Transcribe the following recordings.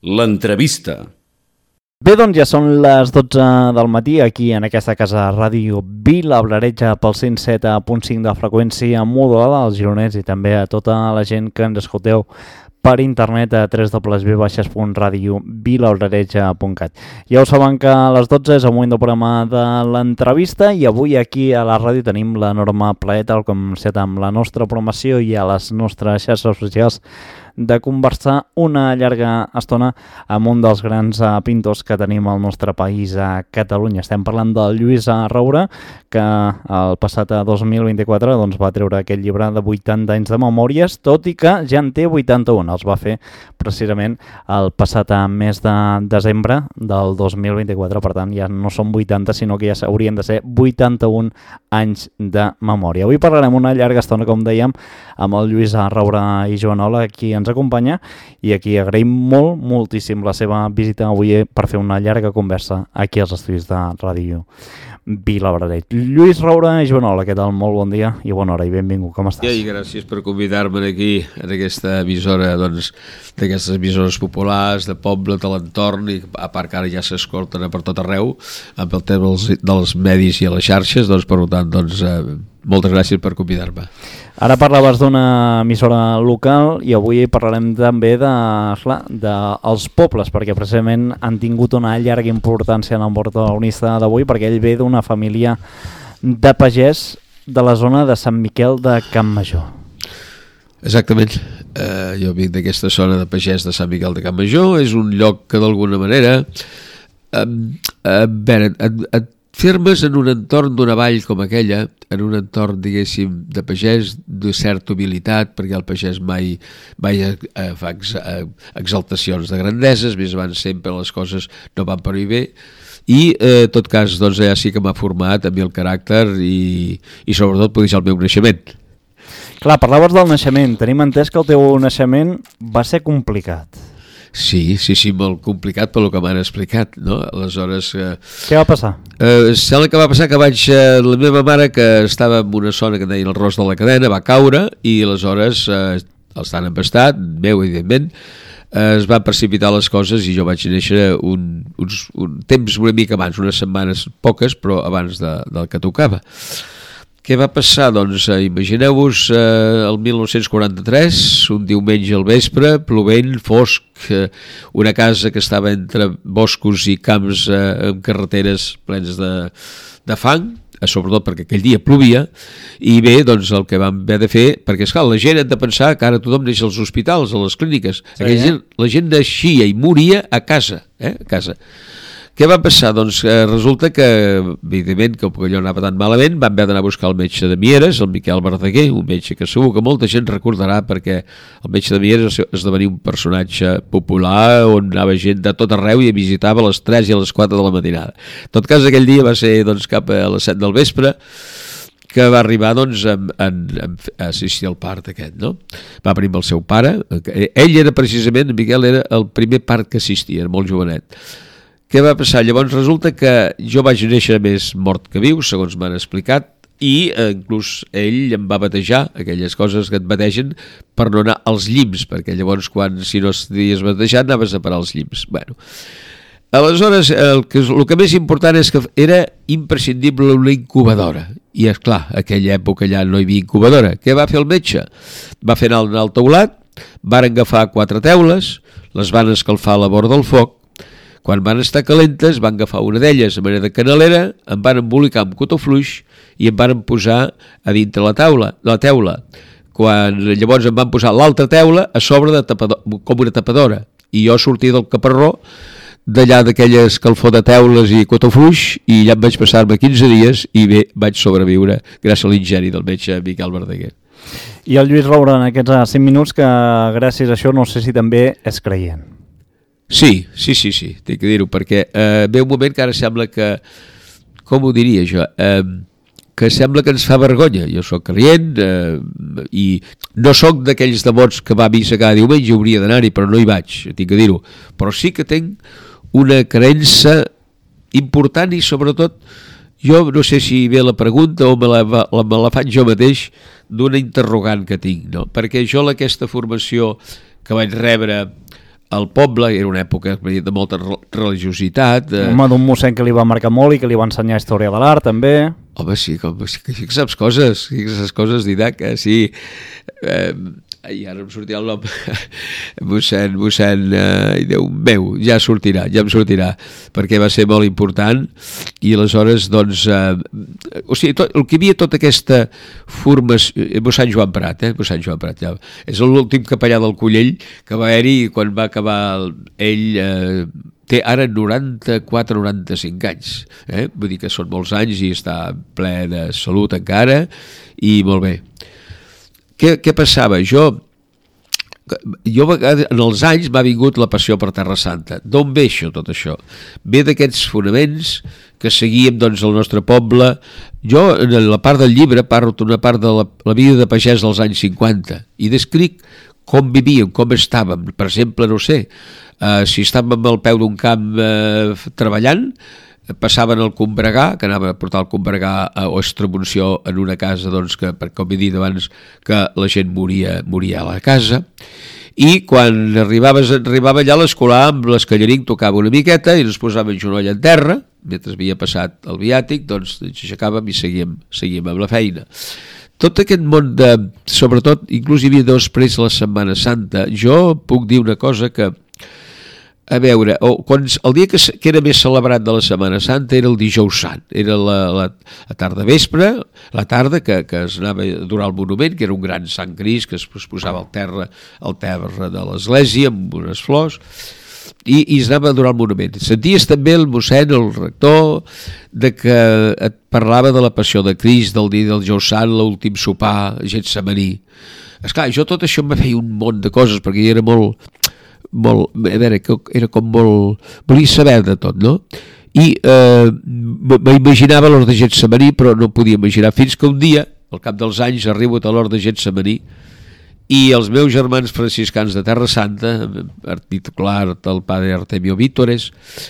L'entrevista. Bé, doncs ja són les 12 del matí aquí en aquesta casa Ràdio Vila Blareja pel 107.5 de freqüència modulada als gironets i també a tota la gent que ens escolteu per internet a www.radiovilablareja.cat. Ja ho saben que a les 12 és el moment del programa de l'entrevista i avui aquí a la ràdio tenim l'enorme plaer, tal com set amb la nostra programació i a les nostres xarxes socials, de conversar una llarga estona amb un dels grans pintors que tenim al nostre país, a Catalunya. Estem parlant del Lluís Roura, que el passat 2024 doncs, va treure aquest llibre de 80 anys de memòries, tot i que ja en té 81. Els va fer precisament el passat mes de desembre del 2024, per tant ja no són 80, sinó que ja haurien de ser 81 anys de memòria. Avui parlarem una llarga estona, com dèiem, amb el Lluís Roura i Joanola, qui ens acompanya, i aquí agraïm moltíssim la seva visita avui per fer una llarga conversa aquí als estudis de Ràdio Vila Blareja. Lluís Roura i Joanola, què tal? Molt bon dia i bona hora i benvingut, com estàs? I gràcies per convidar-me aquí en aquesta emissora, doncs, d'aquestes emissores populars de poble, de l'entorn, i a part que ara ja s'escolten per tot arreu amb el tema dels medis i a les xarxes, doncs per tant, doncs, moltes gràcies per convidar-me. Ara parlaves d'una emissora local i avui parlarem també dels pobles, perquè precisament han tingut una llarga importància en el protagonista d'avui, perquè ell ve d'una família de pagès de la zona de Sant Miquel de Campmajor. Exactament, jo vinc d'aquesta zona de pagès de Sant Miquel de Campmajor. És un lloc que d'alguna manera et firmes en un entorn d'una vall com aquella, en un entorn, diguéssim, de pagès, de certa humilitat, perquè el pagès mai fa exaltacions de grandeses, més abans sempre les coses no van per bé, i en tot cas, doncs, ja sí que m'ha format a mi el caràcter i sobretot, poder dir, el meu naixement. Clar, parlaves del naixement. Tenim entès que el teu naixement va ser complicat. Sí, molt complicat pel que m'han explicat, no? Aleshores... Què va passar? Sembla que va passar que la meva mare, que estava en una zona que deien el Ros de la Cadena, va caure i aleshores, estant empestat, meu, evidentment, es van precipitar les coses i jo vaig néixer un temps una mica abans, unes setmanes poques, però abans del que tocava. Què va passar? Doncs imagineu-vos el 1943, un diumenge al vespre, plovent, fosc, una casa que estava entre boscos i camps amb carreteres plenes de fang, sobretot perquè aquell dia plovia, i bé, doncs el que vam haver de fer, perquè esclar, la gent ha de pensar que ara tothom neix als hospitals, a les clíniques, la gent naixia i moria a casa, a casa. Què va passar? Doncs resulta que, evidentment, que allò anava tan malament, vam haver d'anar a buscar el metge de Mieres, el Miquel Verdaguer, un metge que segur que molta gent recordarà, perquè el metge de Mieres esdevenir un personatge popular on anava gent de tot arreu i visitava a les 3 i a les 4 de la matinada. En tot cas, aquell dia va ser doncs, cap a les 7 del vespre, que va arribar doncs, a assistir al part aquest, no? Va venir amb el seu pare. Ell era precisament, en Miquel era el primer part que assistia, era molt jovenet. Què va passar? Llavors resulta que jo vaig néixer més mort que viu, segons m'han explicat, i inclús ell em va batejar, aquelles coses que et bategen per no anar als llims, perquè llavors si no estaries batejat anaves a parar als llims. Bueno, aleshores el que més important és que era imprescindible una incubadora, i esclar, a aquella època ja no hi havia incubadora. Què va fer el metge? Va fer anar al teulat, van agafar 4 teules, les van escalfar a la vora del foc. Quan van estar calentes, van agafar una d'elles a manera de canalera, em van embolicar amb cotó fluix i em van posar a dintre la teula. Llavors em van posar l'altra teula a sobre com una tapadora. I jo sortia del caparró, d'allà d'aquella escalfor de teules i cotó fluix, i ja em vaig passar-me 15 dies i bé, vaig sobreviure gràcies a l'ingeni del metge Miquel Verdaguer. I el Lluís Roura en aquests 5 minuts, que gràcies a això no sé si també és creient. Sí, tinc que dir-ho, perquè ve un moment que ara sembla que, com ho diria jo, que sembla que ens fa vergonya. Jo sóc creient i no sóc d'aquells devots que va a missa cada diumenge, hauria d'anar-hi, però no hi vaig, tinc que dir-ho. Però sí que tinc una creença important i sobretot, jo no sé si ve la pregunta o me la faig jo mateix d'una interrogant que tinc, no? Perquè jo aquesta formació que vaig rebre el poble, era una època de molta religiositat. Home, d'un mossèn que li va marcar molt i que li va ensenyar història de l'art, també. Home, sí, que saps coses, Didac, sí. I ara em sortirà el nom. mossèn, Déu meu, ja em sortirà, perquè va ser molt important, i aleshores, doncs, o sigui, el que hi havia tota aquesta formació, mossèn Joan Prat, ja, és l'últim capellà del Collell que va haver-hi quan va acabar ell, té ara 94-95 anys, vull dir que són molts anys i està ple de salut encara, i molt bé. Què passava? Jo en els anys m'ha vingut la passió per Terra Santa. D'on ve això, tot això? Ve d'aquests fonaments que seguíem, doncs, al nostre poble. Jo, en la part del llibre, parlo d'una part de la vida de pagès dels anys 50 i descric com vivíem, com estàvem. Per exemple, no sé, si estàvem al peu d'un camp treballant, passaven al combregar, que anava a portar el combregar o extremunció en una casa, doncs, que, com he dit abans, que la gent moria a la casa, i quan arribava allà a l'escolar amb l'escallarín tocava una miqueta i ens posàvem genoll en terra, mentre havia passat el viàtic, doncs ens aixecàvem i seguíem amb la feina. Tot aquest món sobretot, inclús hi havia després de la Setmana Santa, jo puc dir una cosa que, a veure, el dia que era més celebrat de la Setmana Santa era el Dijous Sant, era la tarda vespre, la tarda que es anava a durar el monument, que era un gran Sant Crist que es posava al terra de l'església amb unes flors, i es anava a durar el monument. Senties també el mossèn, el rector, de que et parlava de la passió de Crist, del dia del Dijous Sant, l'últim sopar, Getsemaní. Esclar, jo tot això em feia un munt de coses, perquè jo era molt, a veure, era com molt, volia saber de tot, no? I m'imaginava l'hort de Getsemaní, però no podia imaginar, fins que un dia, al cap dels anys, arribo a l'hort de Getsemaní i els meus germans franciscans de Terra Santa, titular del padre Artemio Vítores,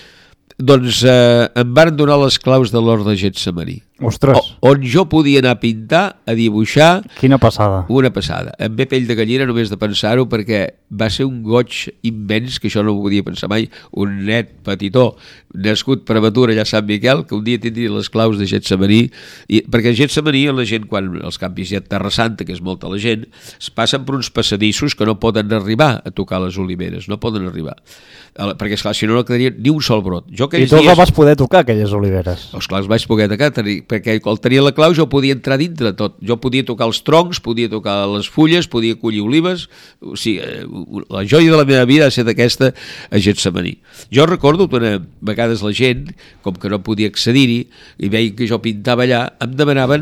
doncs em van donar les claus de l'hort de Getsemaní. Ostres! On jo podia anar a pintar, a dibuixar... Quina passada! Una passada. Em ve pell de gallina només de pensar-ho, perquè va ser un goig immens, que això no ho podia pensar mai, un net petitó, nascut prematur allà a Sant Miquel, que un dia tindria les claus de Getsemaní, perquè a Getsemaní la gent, quan els campis hi ha Terra Santa, que és molta la gent, es passen per uns passadissos que no poden arribar a tocar les oliveres, no poden arribar. Perquè, esclar, si no quedaria ni un sol brot. I tu les vas poder tocar, aquelles oliveres? Esclar, les vaig poder tocar, perquè quan tenia la clau jo podia entrar dintre tot. Jo podia tocar els troncs, podia tocar les fulles, podia collir olives. O sigui, la joia de la meva vida ha estat aquesta a Getsemaní. Jo recordo que vegades la gent, com que no podia accedir-hi, i veien que jo pintava allà, els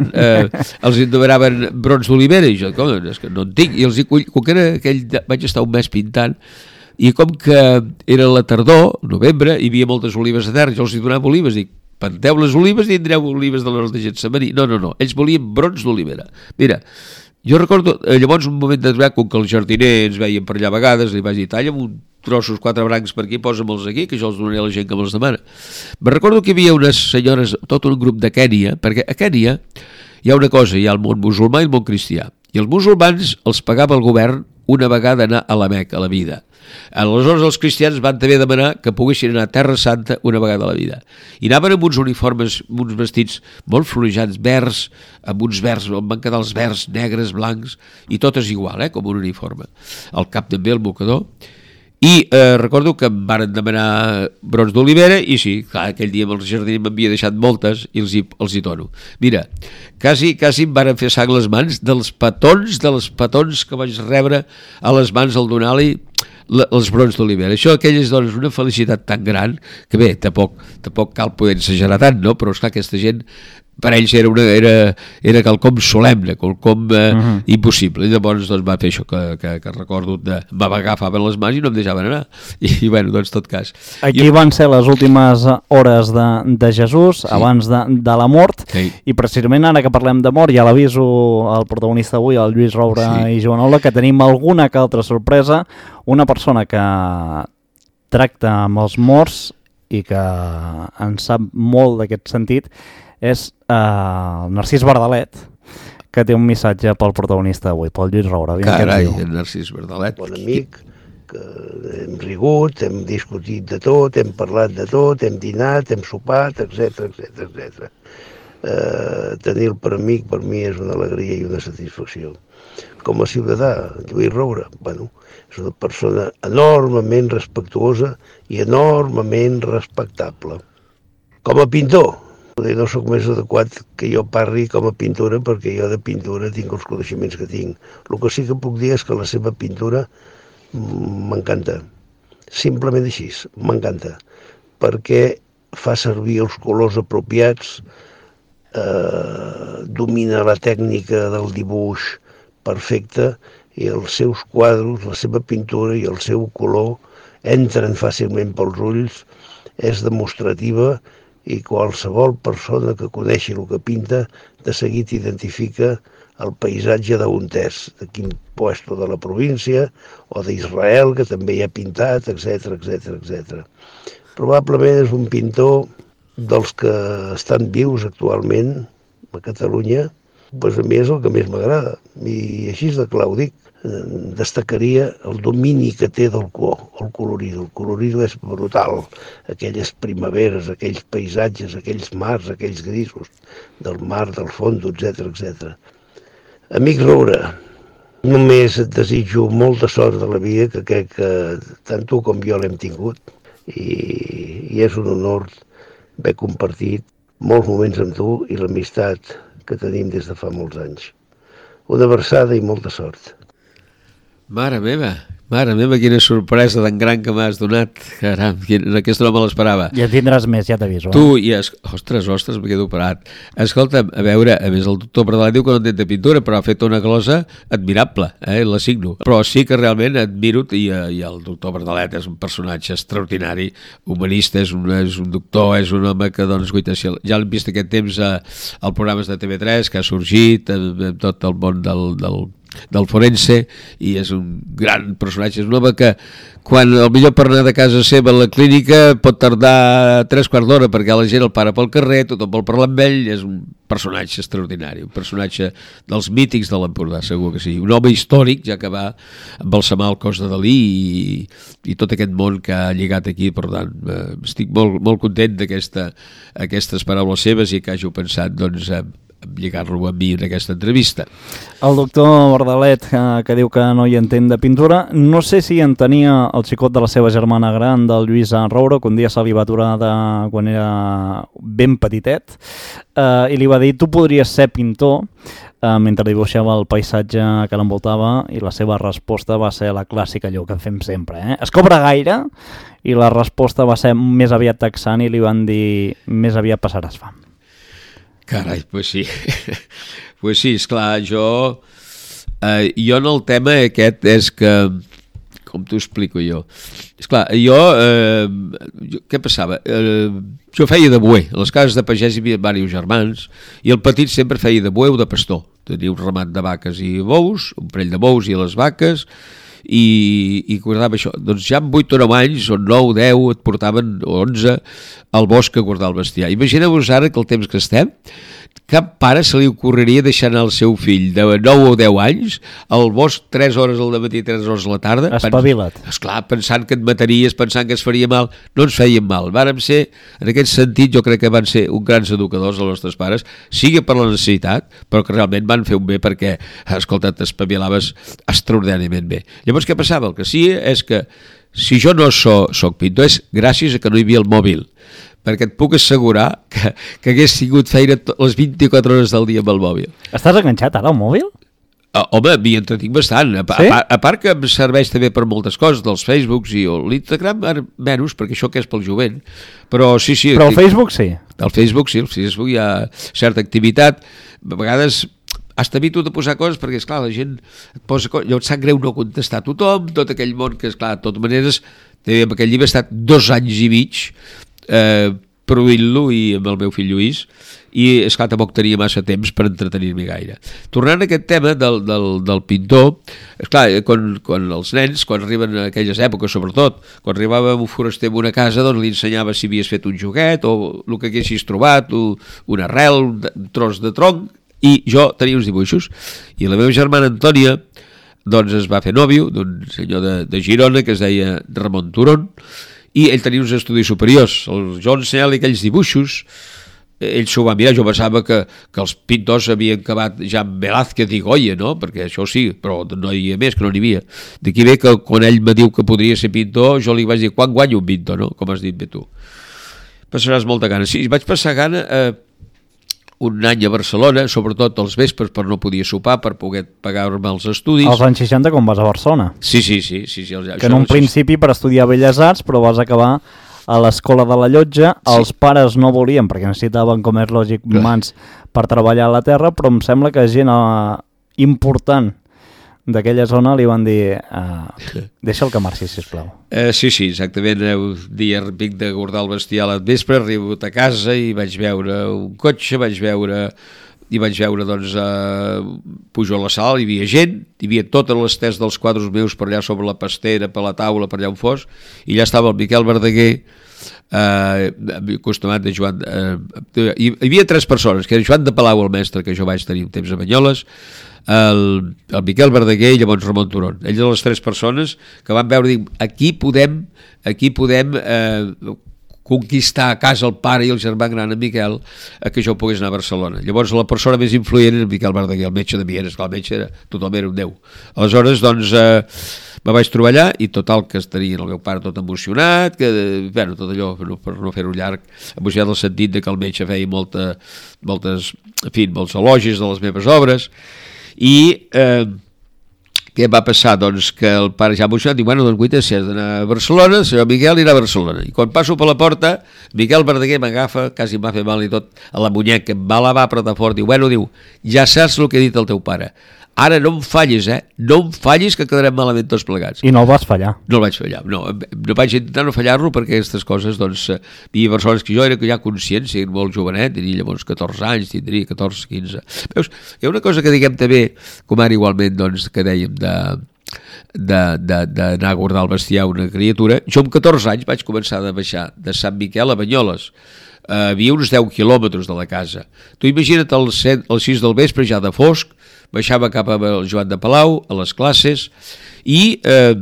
demanaven brots d'olivera, i jo, com, és que no en tinc, i com que era aquell, vaig estar un mes pintant, i com que era la tardor, novembre, hi havia moltes olives a terra, jo els donava olives, dic, planteu les olives i tindreu olives de l'hort de Getsemaní. No, ells volien brots d'olivera. Mira, jo recordo, llavors un moment determinat, com que el jardiner ens veien per allà a vegades, li vaig dir, talla'm un trossos, 4 brancs per aquí, posa'm-els aquí, que jo els donaré a la gent que me'ls demana. Me recordo que hi havia unes senyores, tot un grup de Kènia, perquè a Kènia hi ha una cosa, hi ha el món musulmà i el món cristià, i els musulmans els pagava el govern una vegada anar a la Meca, a la vida. Aleshores els cristians van també demanar que poguessin anar a Terra Santa una vegada a la vida. I anaven amb uns uniformes, uns vestits molt florejants, verds, amb uns verds, on van quedar els verds, negres, blancs, i totes igual, com un uniforme. Al cap també el mocador. I recordo que em van demanar brots d'olivera i sí, clar, aquell dia el jardiner m'havia deixat moltes i els hi dono. Mira, quasi em van fer sang les mans dels petons que vaig rebre a les mans al donar-li els brots d'olivera. Això aquell és, doncs, una felicitat tan gran que bé, tampoc cal poder exagerar tant, no? Però esclar, aquesta gent per ells era quelcom solemne, quelcom impossible. I llavors doncs, va fer això que recordo, m'agafaven les mans i no em deixaven anar. I bueno, doncs, tot cas. Aquí van ser les últimes hores de Jesús, sí, abans de la mort, sí. I precisament ara que parlem de mort, ja l'aviso al protagonista avui, el Lluís Roure, sí, i Joanola, que tenim alguna que altra sorpresa, una persona que tracta amb els morts i que en sap molt d'aquest sentit, és Narcís Bardalet, que té un missatge pel protagonista d'avui, pel Lluís Roure. Carai, el Narcís Bardalet. Bon amic, que hem rigut, hem discutit de tot, hem parlat de tot, hem dinat, hem sopat, etc. Tenir-lo per amic per mi és una alegria i una satisfacció. Com a ciutadà, Lluís Roure, és una persona enormement respectuosa i enormement respectable. Com a pintor, no sóc més adequat que jo parli com a pintura perquè jo de pintura tinc els coneixements que tinc. El que sí que puc dir és que la seva pintura m'encanta. Simplement així, m'encanta. Perquè fa servir els colors apropiats, domina la tècnica del dibuix perfecte i els seus quadros, la seva pintura i el seu color entren fàcilment pels ulls, és demostrativa i qualsevol persona que coneixi el que pinta de seguit identifica el paisatge d'on és, de quin puesto de la província o d'Israel, que també hi ha pintat, etc. Probablement és un pintor dels que estan vius actualment a Catalunya, doncs a mi és el que més m'agrada. I així de clar ho dic, destacaria el domini que té del color, el colorido. El colorido és brutal. Aquelles primaveres, aquells paisatges, aquells mars, aquells grisos del mar, del fondo, etc. Amic Roure, només et desitjo molta sort de la vida, que crec que tant tu com jo l'hem tingut, i és un honor haver compartit molts moments amb tu i l'amistat que tenim des de fa molts anys. Una abraçada i molta sort. Mare meva, quina sorpresa tan gran que m'has donat. Caram, aquesta no me l'esperava. Ja tindràs més, ja t'aviso. Tu, ostres, me quedo parat. Escolta'm, a veure, a més el doctor Pardalet diu que no entén de pintura, però ha fet una cosa admirable, la signo. Però sí que realment admiro, i el doctor Pardalet és un personatge extraordinari, humanista, és un doctor, és un home que, doncs, guaita, ja l'hem vist aquest temps al programes de TV3, que ha sorgit en tot el món del forense, i és un gran personatge, és un home que quan potser per anar de casa seva a la clínica pot tardar 3/4 d'hora perquè la gent el para pel carrer, tothom vol parlar amb ell. És un personatge extraordinari, un personatge dels mítics de l'Empordà, segur que sí, un home històric, ja que va embalsamar el cos de Dalí i tot aquest món que ha lligat aquí. Per tant, estic molt content d'aquestes paraules seves i que hàgiu pensat, doncs, lligar-lo a mi en aquesta entrevista. El doctor Pardalet, que diu que no hi entén de pintura, no sé si entenia el xicot de la seva germana gran, del Lluís Roure, que un dia se li va aturar quan era ben petitet, i li va dir: tu podries ser pintor, mentre dibuixava el paisatge que l'envoltava, i la seva resposta va ser la clàssica, allò que fem sempre, es cobra gaire? I la resposta va ser més aviat texant i li van dir: més aviat passaràs fam. Carai, pues sí. Pues sí, esclar, jo en el tema aquest és que, com t'ho explico jo? Esclar, què passava? Jo feia de buer, a les cases de pagès hi havia diversos germans, i el petit sempre feia de buer o de pastor. Tenia un ramat de vaques i bous, un parell de bous i les vaques, i guardava això. Doncs ja amb 8 o 9 anys, o 9, 10, et portaven, o 11, al bosc a guardar el bestiar. Imagineu-vos ara que el temps que estem, cap pare se li ocorreria deixar anar el seu fill de 9 o 10 anys al bosc 3 hores al matí i 3 hores a la tarda. Espavila't. Esclar, pensant que et mataries, pensant que es faria mal. No ens feien mal. Vàrem ser, en aquest sentit, jo crec que van ser uns grans educadors els nostres pares, sigui per la necessitat, però que realment van fer un bé perquè, escolta, t'espavilaves extraordinàriament bé. Llavors, què passava? El que sí és que si jo no soc pintor és gràcies a que no hi havia el mòbil, perquè et puc assegurar que hagués tingut feina les 24 hores del dia amb el mòbil. Estàs enganxat ara al mòbil? Home, m'hi entretinc bastant. A part que em serveix també per moltes coses, dels Facebooks i l'Instagram, menys, perquè això que és pel jovent. Però sí. Però el Facebook sí? El Facebook sí, hi ha certa activitat. A vegades hasta evito de posar coses perquè, esclar, la gent et posa coses. Llavors sap greu no contestar a tothom, tot aquell món que, esclar, de totes maneres, amb aquell llibre he estat 2 anys i mig produint-lo i amb el meu fill Lluís, i esclar, tampoc tenia massa temps per entretenir-me gaire. Tornant a aquest tema del pintor, esclar, quan els nens, quan arriben a aquelles èpoques, sobretot, quan arribava un foraster en una casa, doncs li ensenyava si havies fet un joguet o el que haguessis trobat, una arrel, un tros de tronc, i jo tenia uns dibuixos, i la meva germana Antònia doncs es va fer nòvio d'un senyor de Girona que es deia Ramon Turón, i ell tenia uns estudis superiors. Jo ensenyava aquells dibuixos, ell s'ho va mirar. Jo pensava que els pintors havien acabat ja amb Velázquez i Goya, no? Perquè això sí, però no hi havia més, que no n'hi havia. D'aquí ve que quan ell me diu que podria ser pintor, jo li vaig dir, quan guanyo un pintor, no? Com has dit bé tu. Passaràs molta gana. Sí, vaig passar gana un any a Barcelona, sobretot els vespres, per no podia sopar, per poder pagar-me els estudis. Als anys 60 com vas a Barcelona. Sí. Que en un principi per estudiar Belles Arts, però vas acabar a l'escola de la Llotja. Els pares no volien, perquè necessitaven, com és lògic, mans per treballar a la terra, però em sembla que gent important d'aquella zona li van dir deixa'l que marxi, sisplau. Sí, exactament. Un dia vinc de guardar el bestiar al vespre, arribo a casa i vaig veure un cotxe, vaig veure doncs, pujo a la sala, hi havia gent, hi havia totes les tests dels quadres meus per allà sobre la pastera, per la taula, per allà on fos, i allà estava el Miquel Verdaguer, acostumat de Joan... hi havia 3 persones, que era Joan de Palau, el mestre, que jo vaig tenir un temps a Banyoles, el Miquel Verdaguer i llavors Ramon Turón. Ells eren les 3 persones que van veure, dic, aquí podem conquistar a casa el pare i el germà gran en Miquel que jo pogués anar a Barcelona. Llavors la persona més influent era el Miquel Verdaguer, el metge de Mieres, que el metge tothom era un déu. Aleshores, doncs, me vaig trobar allà i total que estaria el meu pare tot emocionat, tot allò, per no fer-ho llarg, emocionat en el sentit que el metge feia molts elogis de les meves obres. I què va passar? Doncs que el pare ja emocionat diu, bueno, doncs guaita, si has d'anar a Barcelona, el senyor Miquel irà a Barcelona. I quan passo per la porta, Miquel Verdaguer m'agafa, quasi em va fer mal i tot, a la muñeca, em va lavar, apretar fort, diu, ja saps el que ha dit el teu pare. Ara no em fallis, no em fallis, que quedarem malament tots plegats. I no el vas fallar. No el vaig fallar, no vaig intentar no fallar-lo, perquè aquestes coses, doncs, hi havia persones que jo era ja conscient, siguin molt jovenet, tenia llavors 14 anys, tindria 14, 15. Veus, hi ha una cosa que diguem també, com ara igualment, doncs, que dèiem d'anar a guardar el bestiar una criatura. Jo amb 14 anys vaig començar a baixar de Sant Miquel a Banyoles. Havia uns 10 quilòmetres de la casa. Tu imagina't al 6 del vespre, ja de fosc, baixava cap al Joan de Palau, a les classes, i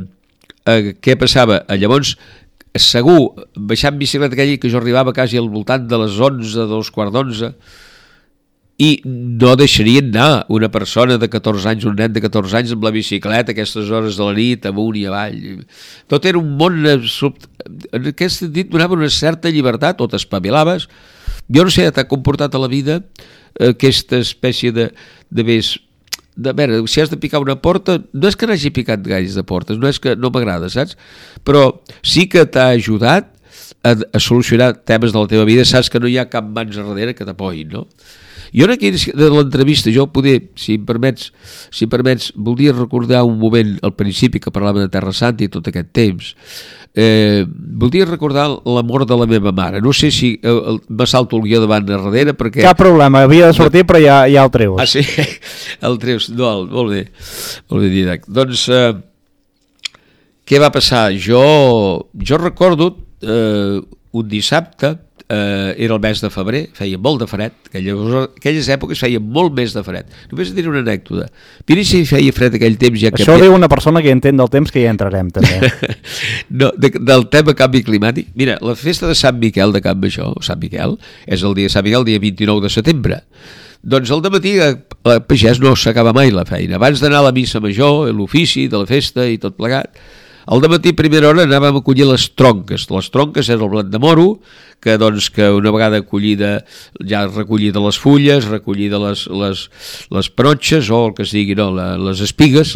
què passava? Llavors, segur, baixant bicicleta aquella, que jo arribava quasi al voltant de les 11, 2:15, i no deixarien anar una persona de 14 anys, un nen de 14 anys amb la bicicleta a aquestes hores de la nit, amunt i avall. Tot era un món en aquest sentit donava una certa llibertat, o t'espavilaves. Jo no sé, t'ha comportat a la vida aquesta espècie de més... A veure, si has de picar una porta, no és que n'hagi picat gaires de portes, no és que no m'agrada, saps? Però sí que t'ha ajudat a solucionar temes de la teva vida, saps que no hi ha cap mans a darrere que t'apoyin, no? Jo en aquell de l'entrevista, jo poder, si em permets, voldria recordar un moment al principi que parlava de Terra Santa i tot aquest temps. Voldria recordar la mort de la meva mare. No sé si me salto el guió davant a darrere perquè... Cap problema, havia de sortir però ja el treus. Ah, sí? El treus, no, molt bé Didac. Doncs, què va passar? Jo recordo un dissabte, era el mes de febrer, feia molt de fred, aquelles èpoques feia molt més de fred. Només et diré una anècdota. Mira si feia fred aquell temps... Això ho diu una persona que entén del temps, que ja entrarem també. No, del tema canvi climàtic. Mira, la festa de Sant Miquel de Can Major, Sant Miquel, és el dia de Sant Miquel, el dia 29 de setembre. Doncs al dematí el pagès no s'acaba mai la feina. Abans d'anar a la missa major, l'ofici de la festa i tot plegat, al dematí, primera hora, anàvem a collir les tronques. Les tronques era el blat de moro, que una vegada ja recollida les fulles, recollida les protxes, o el que es digui, no, les espigues,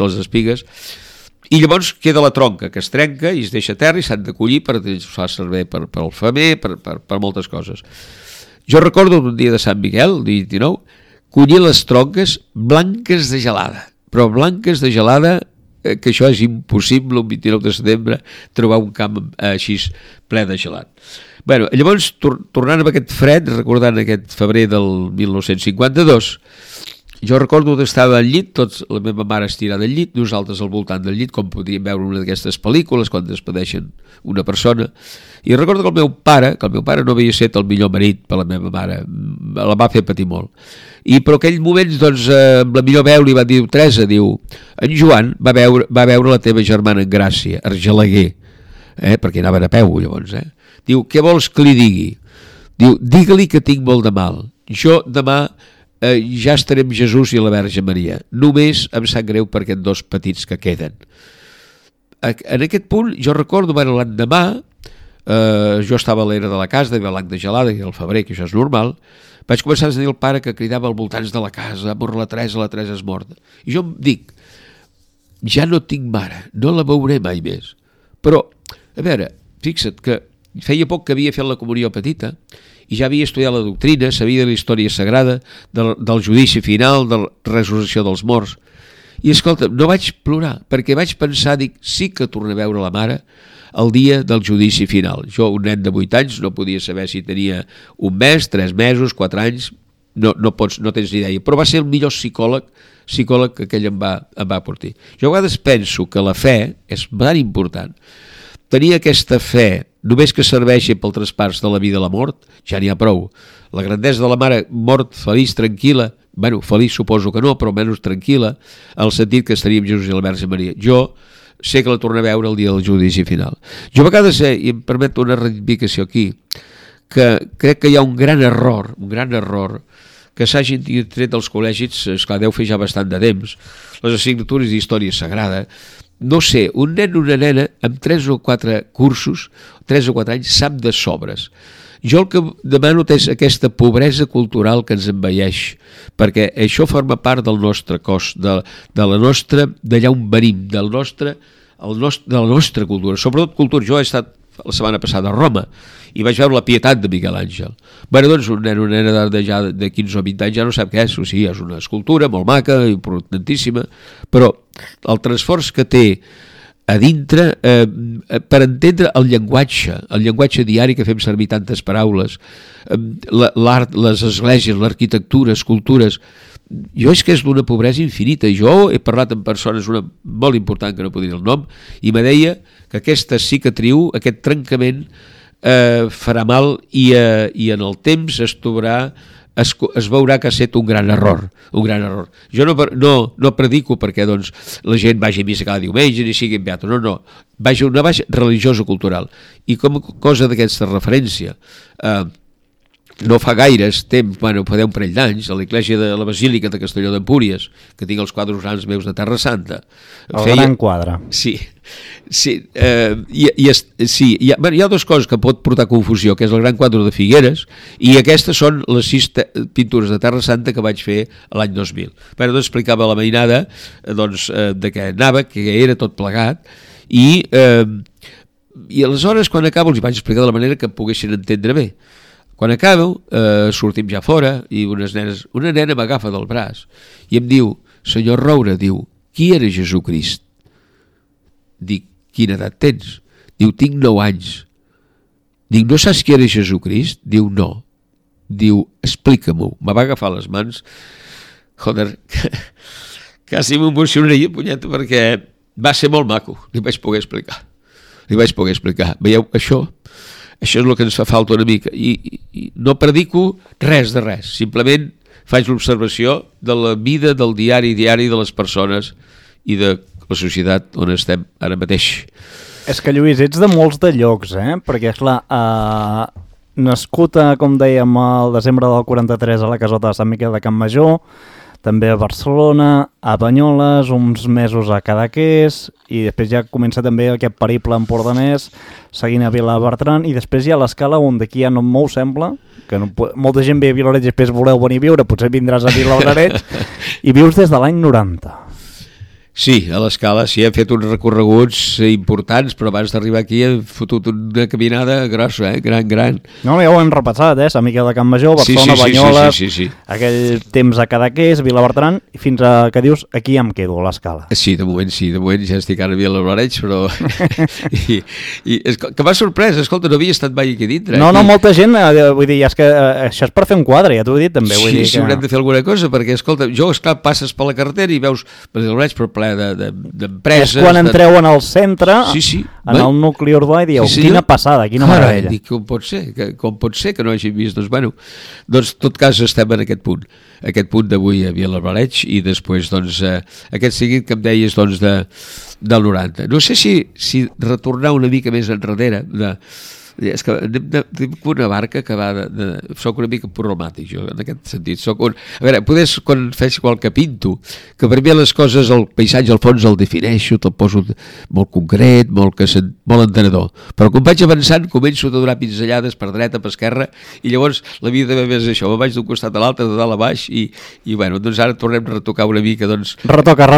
i llavors queda la tronca, que es trenca i es deixa a terra i s'han de collir per fa servir per al femer, per moltes coses. Jo recordo un dia de Sant Miquel, el dia 29, collir les tronques blanques de gelada, però blanques de gelada, que això és impossible un 29 de setembre trobar un camp així ple de gelat. Bueno, llavors, tornant amb aquest fred, recordant aquest febrer del 1952, Jo recordo que estava al llit, la meva mare estirada al llit, nosaltres al voltant del llit, com podríem veure una d'aquestes pel·lícules quan despedeixen una persona, i recordo que el meu pare no havia estat el millor marit per la meva mare, la va fer patir molt. Però aquell moment, doncs, amb la millor veu li va dir, Teresa, diu, en Joan va veure la teva germana en Gràcia, Argelaguer, perquè anaven a peu llavors, Diu, què vols que li digui? Diu, digue-li que tinc molt de mal. Jo demà ja estaré amb Jesús i la Verge Maria. Només em sap greu per aquests dos petits que queden. En aquest punt, jo recordo, l'endemà, jo estava a l'era de la casa, de blanc de gelada, i al febrer, que això és normal, vaig començar a dir al pare que cridava al voltants de la casa, mor la Teresa és morta. I jo em dic, ja no tinc mare, no la veuré mai més. Però, a veure, fixa't que feia poc que havia fet la comunió petita, i ja havia estudiat la doctrina, sabia de la història sagrada, del judici final, de la resurrecció dels morts. I escolta, no vaig plorar, perquè vaig pensar, dic, sí que tornaré a veure la mare el dia del judici final. Jo, un nen de 8 anys, no podia saber si tenia un mes, 3 mesos, 4 anys, no tens ni idea, però va ser el millor psicòleg que aquell em va portar. Jo a vegades penso que la fe és tan important. Tenir aquesta fe, només que serveixi pel traspàs de la vida a la mort, ja n'hi ha prou. La grandesa de la mare mort, feliç, tranquil·la, feliç suposo que no, però almenys tranquil·la, en el sentit que estaríem Jesús i la Verge Maria. Jo sé que la tornaré a veure el dia del judici final. Jo a vegades, i em permeto una reivindicació aquí, que crec que hi ha un gran error que s'hagin tret dels col·legis, esclar, deu fer ja bastant de temps, les assignatures d'història sagrada. No sé, un nen o una nena amb 3 o 4 cursos, 3 o 4 anys, sap de sobres. Jo el que demano és aquesta pobresa cultural que ens envaeix, perquè això forma part del nostre cos, de la nostra, d'allà on venim, de la nostra cultura, sobretot cultura. Jo he estat la setmana passada a Roma i vaig veure la Pietat de Miquel Àngel. Doncs un nen o una nena de 15 o 20 anys ja no sap què és, o sigui, és una escultura molt maca, importantíssima, però el transforç que té a dintre per entendre el llenguatge diari que fem servir tantes paraules, l'art, les esglésies, l'arquitectura, escultures, jo és que és d'una pobresa infinita. Jo he parlat amb persones, una molt important que no podria dir el nom, i me deia que aquesta cicatriu, aquest trencament farà mal i en el temps es veurà que ha estat un gran error. Jo no predico perquè doncs, la gent vagi a missa cada diumenge ni sigui beato, no, vagi una baixa religiosa cultural. I com a cosa d'aquesta referència, no fa gaires temps, fa un parell d'anys, a l'església de la Basílica de Castelló d'Empúries, que tinc els quadres grans meus de Terra Santa. Gran quadre. Sí. Hi ha dues coses que pot portar confusió, que és el gran quadre de Figueres, i aquestes són les 6 pintures de Terra Santa que vaig fer l'any 2000. Doncs explicava la mainada de què anava, que era tot plegat, i aleshores quan acabo els vaig explicar de la manera que poguessin entendre bé. Quan acabo, sortim ja fora i una nena m'agafa del braç i em diu, senyor Roure, diu, qui era Jesucrist? Dic, quina edat tens? Diu, tinc 9 anys. Dic, no saps qui era Jesucrist? Diu, no. Diu, explica-m'ho. Me va agafar les mans, joder, quasi m'emocionaria, punyeta, perquè va ser molt maco, li vaig poder explicar. Veieu, això és el que ens fa falta una mica, i no predico res de res, simplement faig l'observació de la vida del diari de les persones i de la societat on estem ara mateix. És que, Lluís, ets de molts de llocs, perquè, esclar, nascut, com dèiem, al desembre del 43 a la casota de Sant Miquel de Campmajor, també a Barcelona, a Banyoles, uns mesos a Cadaqués, i després ja comença també aquest periple empordanès, seguint a Vilabertran, i després hi ha l'Escala, on d'aquí ja no m'ho sembla, que molta gent ve a Vilareig i després voleu venir a viure, potser vindràs a Vilareig, i vius des de l'any 90. Sí, a l'Escala, sí, hem fet uns recorreguts importants, però abans d'arribar aquí hem fotut una caminada grossa, gran. No, ja ho hem repassat, Sant Miquel de Can Major, Barcelona, Banyoles, sí. Aquell temps a Cadaqués, Vilabertran, i fins a que dius, aquí em quedo, a l'Escala. Sí, de moment ja estic ara a Vilabertran, però... I que m'ha sorprès, escolta, no havia estat mai aquí dintre. No, molta gent, vull dir, és que això és per fer un quadre, ja t'ho he dit també. Vull dir sí, haurem de fer alguna cosa, perquè, escolta, jo, esclar, passes per la carretera i veus Vilabertran, però ple d'empreses... És quan entreu en el centre, sí. en el nucli urbà, i dieu, quina passada, quina meravella. Dic, com pot ser que no hagi vist? Doncs tot cas estem en aquest punt d'avui a Vilabertran, i després doncs, aquest seguit que em deies doncs, del 90. No sé si retornar una mica més enrere és que anem una barca que va soc una mica problemàtic jo en aquest sentit, a veure, quan faig qualque pinto, que per mi les coses, el paisatge al fons el defineixo, te'l poso molt concret, molt entenedor, però quan vaig avançant començo a donar pinzellades per dreta, per esquerra, i llavors la vida també és això, me'n vaig d'un costat a l'altre, de dalt a baix, i bueno, doncs ara tornem a retocar una mica, doncs... Retoca.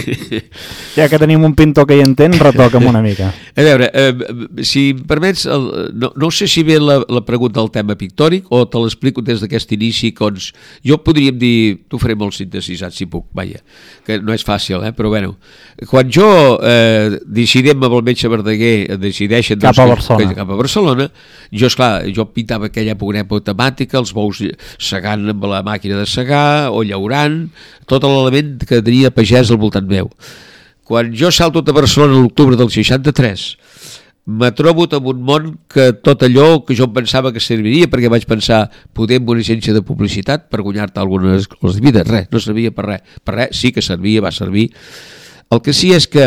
Ja que tenim un pintor que hi entén, retoca'm una mica. A veure, si em permets, no sé si ve la pregunta del tema pictòric o te l'explico des d'aquest inici, doncs jo podríem dir, t'ho faré molt sintetitzat si puc, vaja, que no és fàcil, però bueno, quan jo decidim amb el metge Verdaguer, decideixen cap a Barcelona, jo, esclar, jo pintava aquella època temàtica, els bous segant amb la màquina de segar o llaurant, tot l'element que tenia pagès al voltant meu. Quan jo salto a Barcelona l'octubre del 63, m'he trobat en un món que tot allò que jo em pensava que serviria, perquè vaig pensar, poder amb una agència de publicitat per guanyar-te algunes coses de vida, res, no servia per res, sí que servia, va servir. El que sí és que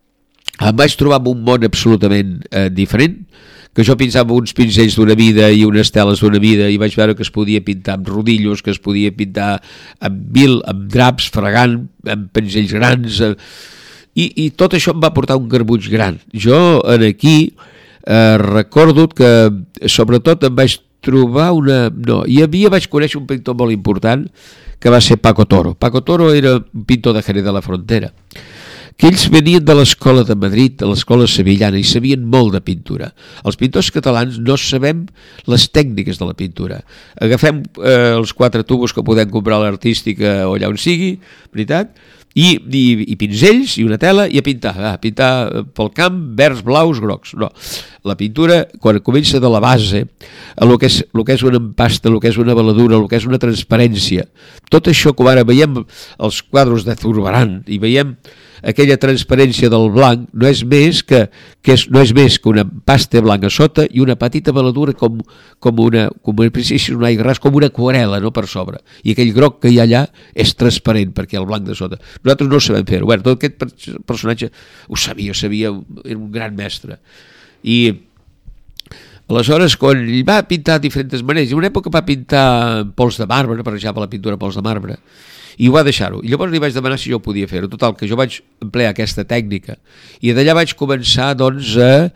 em vaig trobar en un món absolutament diferent, que jo pintava uns pinzells d'una vida i unes teles d'una vida, i vaig veure que es podia pintar amb rodillos, que es podia pintar amb draps, fregant, amb pinzells grans... I tot això em va portar un garbuix gran. Jo aquí recordo que sobretot em vaig trobar vaig conèixer un pintor molt important que va ser Paco Toro. Paco Toro era un pintor de Jerez de la Frontera, que ells venien de l'escola de Madrid, de l'escola sevillana, i sabien molt de pintura. Els pintors catalans no sabem les tècniques de la pintura. Agafem els 4 tubos que podem comprar a l'Artística o allà on sigui, veritat? I pinzells i una tela i a pintar pel camp, verds, blaus, grocs. No, la pintura quan comença de la base, el que és una empasta, el que és una veladura, el que és una transparència, tot això com ara veiem els quadres de Zurbarán i veiem aquella transparència del blanc, no és més que una pasta blanca sota i una petita veladura com una aigua ras, com una aquarel·la, no, per sobre, i aquell groc que hi ha allà és transparent perquè el blanc de sota. Nosaltres no sabem fer-ho. Bueno, tot aquest personatge ho sabia, era un gran mestre. I aleshores, quan ell va pintar de diferents maneres, en una època va pintar pols de marbre, per exemple, la pintura pols de marbre, i ho va deixar-ho. I llavors li vaig demanar si jo podia fer-ho. Total, que jo vaig emplear aquesta tècnica. I d'allà vaig començar, doncs,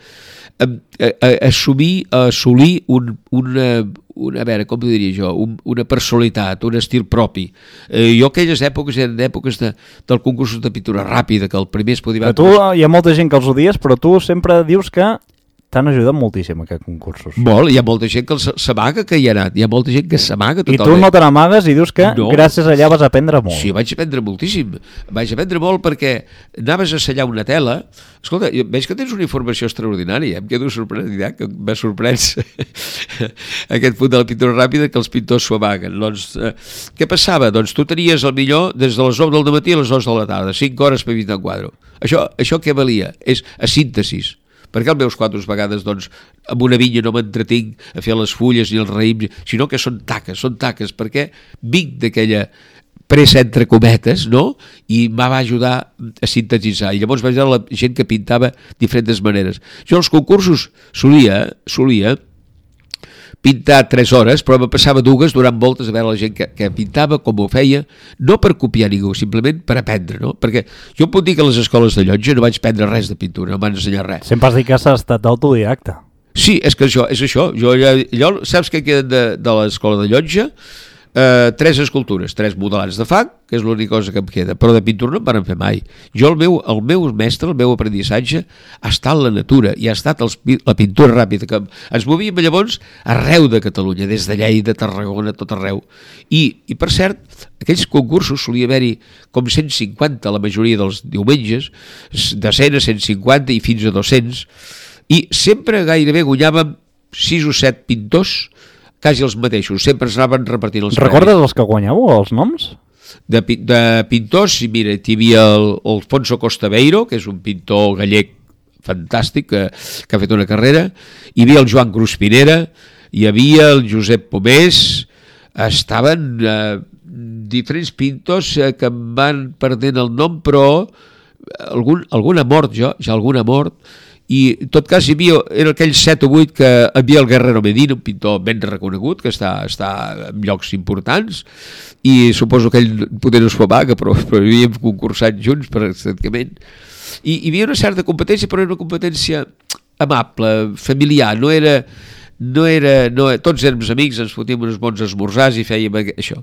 a assolir a veure, com ho diria jo, una personalitat, un estil propi. Jo aquelles èpoques eren èpoques del concurs de pintura ràpida, que el primer es podia... Tu, hi ha molta gent que els odies, però tu sempre dius que t'han ajudat moltíssim aquests concursos. Molt, hi ha molta gent que s'amaga que hi ha anat, hi ha molta gent que s'amaga totalment. I tu no te n'amagues i dius que gràcies a allà vas aprendre molt. Sí, vaig aprendre moltíssim, vaig aprendre molt perquè anaves a sellar una tela, escolta, veig que tens una informació extraordinària, em quedo sorprès, que m'ha sorprès aquest punt de la pintura ràpida que els pintors s'ho amaguen. Doncs, què passava? Doncs tu tenies el millor des de les 9 del matí a les 2 de la tarda, 5 hores per pintar un quadre. Això què valia? És a síntesis. Perquè els meus quadres vegades, doncs, amb una vinya no m'entretinc a fer les fulles ni els raïms, sinó que són taques, perquè vinc d'aquella pressa entre cometes, no? I va ajudar a sintetitzar. I llavors vaig veure la gent que pintava diferents maneres. Jo als concursos solia pintar 3 hores, però me passava 2 donant voltes a veure la gent que pintava, com ho feia, no per copiar ningú, simplement per aprendre, no? Perquè jo puc dir que a les escoles de Llotja no vaig prendre res de pintura, no m'han ensenyat res. Sempre has dit que has estat autodidacta. Sí, és que això és això. Jo, saps què queda de l'escola de Llotja? 3 escultures, 3 modelats de fang, que és l'única cosa que em queda, però de pintura no em van fer mai. Jo, el meu mestre, el meu aprenentatge ha estat la natura i ha estat la pintura ràpida, que ens movíem llavors arreu de Catalunya, des de Lleida, Tarragona, tot arreu. I per cert, aquells concursos solia haver-hi com 150 la majoria dels diumenges, de 100 a 150 i fins a 200, i sempre gairebé guanyàvem 6 o 7 pintors, quasi els mateixos, sempre es anaven repartint els premis. Recordes els que guanyeu, els noms? De pintors, i mira, hi havia el Alfonso Costabeiro, que és un pintor gallec fantàstic, que ha fet una carrera, hi havia el Joan Cruspinera, hi havia el Josep Pomés, estaven diferents pintors que em van perdent el nom, però algun ha mort ja algun ha mort, i en tot cas era aquells 7 o 8 que hi havia el Guerrero Medina, un pintor ben reconegut, que està en llocs importants, i suposo que ell potser no es fa vaga, però havíem concursat junts pràcticament, i hi havia una certa competència, però era una competència amable, familiar, no era, tots érem amics, ens fotíem uns bons esmorzars i fèiem això.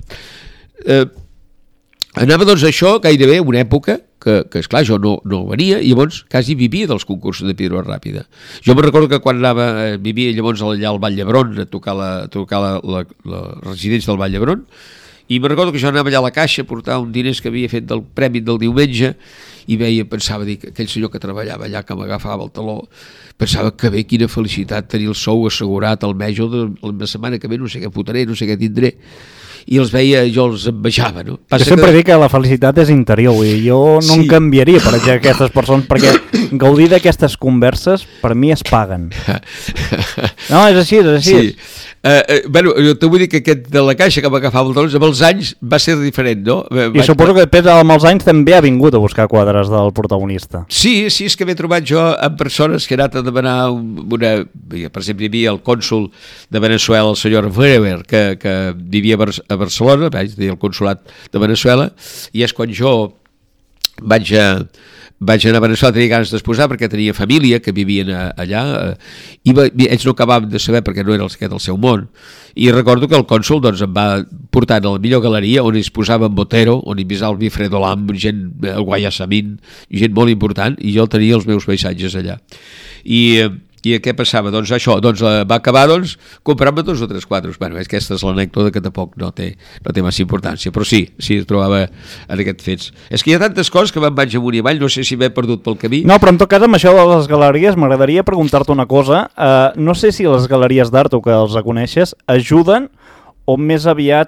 Anava doncs això gairebé una època que esclar, jo no venia i llavors quasi vivia dels concursos de pintura ràpida. Jo me recordo que quan vivia llavors allà al Vall d'Hebron a tocar la residència del Vall d'Hebron, i me recordo que jo anava allà a la caixa a portar un diners que havia fet del premi del diumenge i pensava dir que aquell senyor que treballava allà, que m'agafava el taló, pensava que bé, quina felicitat tenir el sou assegurat al mes, jo la setmana que ve no sé què fotré, no sé què tindré, i els veia, jo els envejava, no? Jo sempre dic que la felicitat és interior, i jo no em canviaria per aquestes persones, perquè gaudir d'aquestes converses per mi es paguen. No, és així. Sí. Bueno, jo t'ho vull dir que aquest de la caixa que m'agafava el taló, amb els anys va ser diferent, no? I suposo que després amb els anys també ha vingut a buscar quadres del protagonista. Sí, és que m'he trobat jo amb persones que he anat a demanar per exemple, hi havia el cònsol de Venezuela, el senyor Weber, que vivia a Barcelona, vaig dir el consolat de Venezuela, i és quan jo vaig anar a Venezuela, tenia ganes d'exposar perquè tenia família que vivien allà, i ells no acabaven de saber perquè no era aquest el seu món, i recordo que el cònsol doncs, em va portar a la millor galeria on exposava en Botero, on hi havia el Wilfredo Lam, gent, el Guayasamín, gent molt important, i jo tenia els meus paisatges allà. I què passava? Doncs això, va acabar comprant-me 2 o 3 quadres. Bueno, aquesta és l'anècdota que tampoc no té massa importància, però sí, es trobava en aquests fets. És que hi ha tantes coses que me'n vaig amunt i avall, no sé si m'he perdut pel camí. No, però en tot cas, amb això de les galeries, m'agradaria preguntar-te una cosa. No sé si les galeries d'art, o que els coneixes, ajuden o més aviat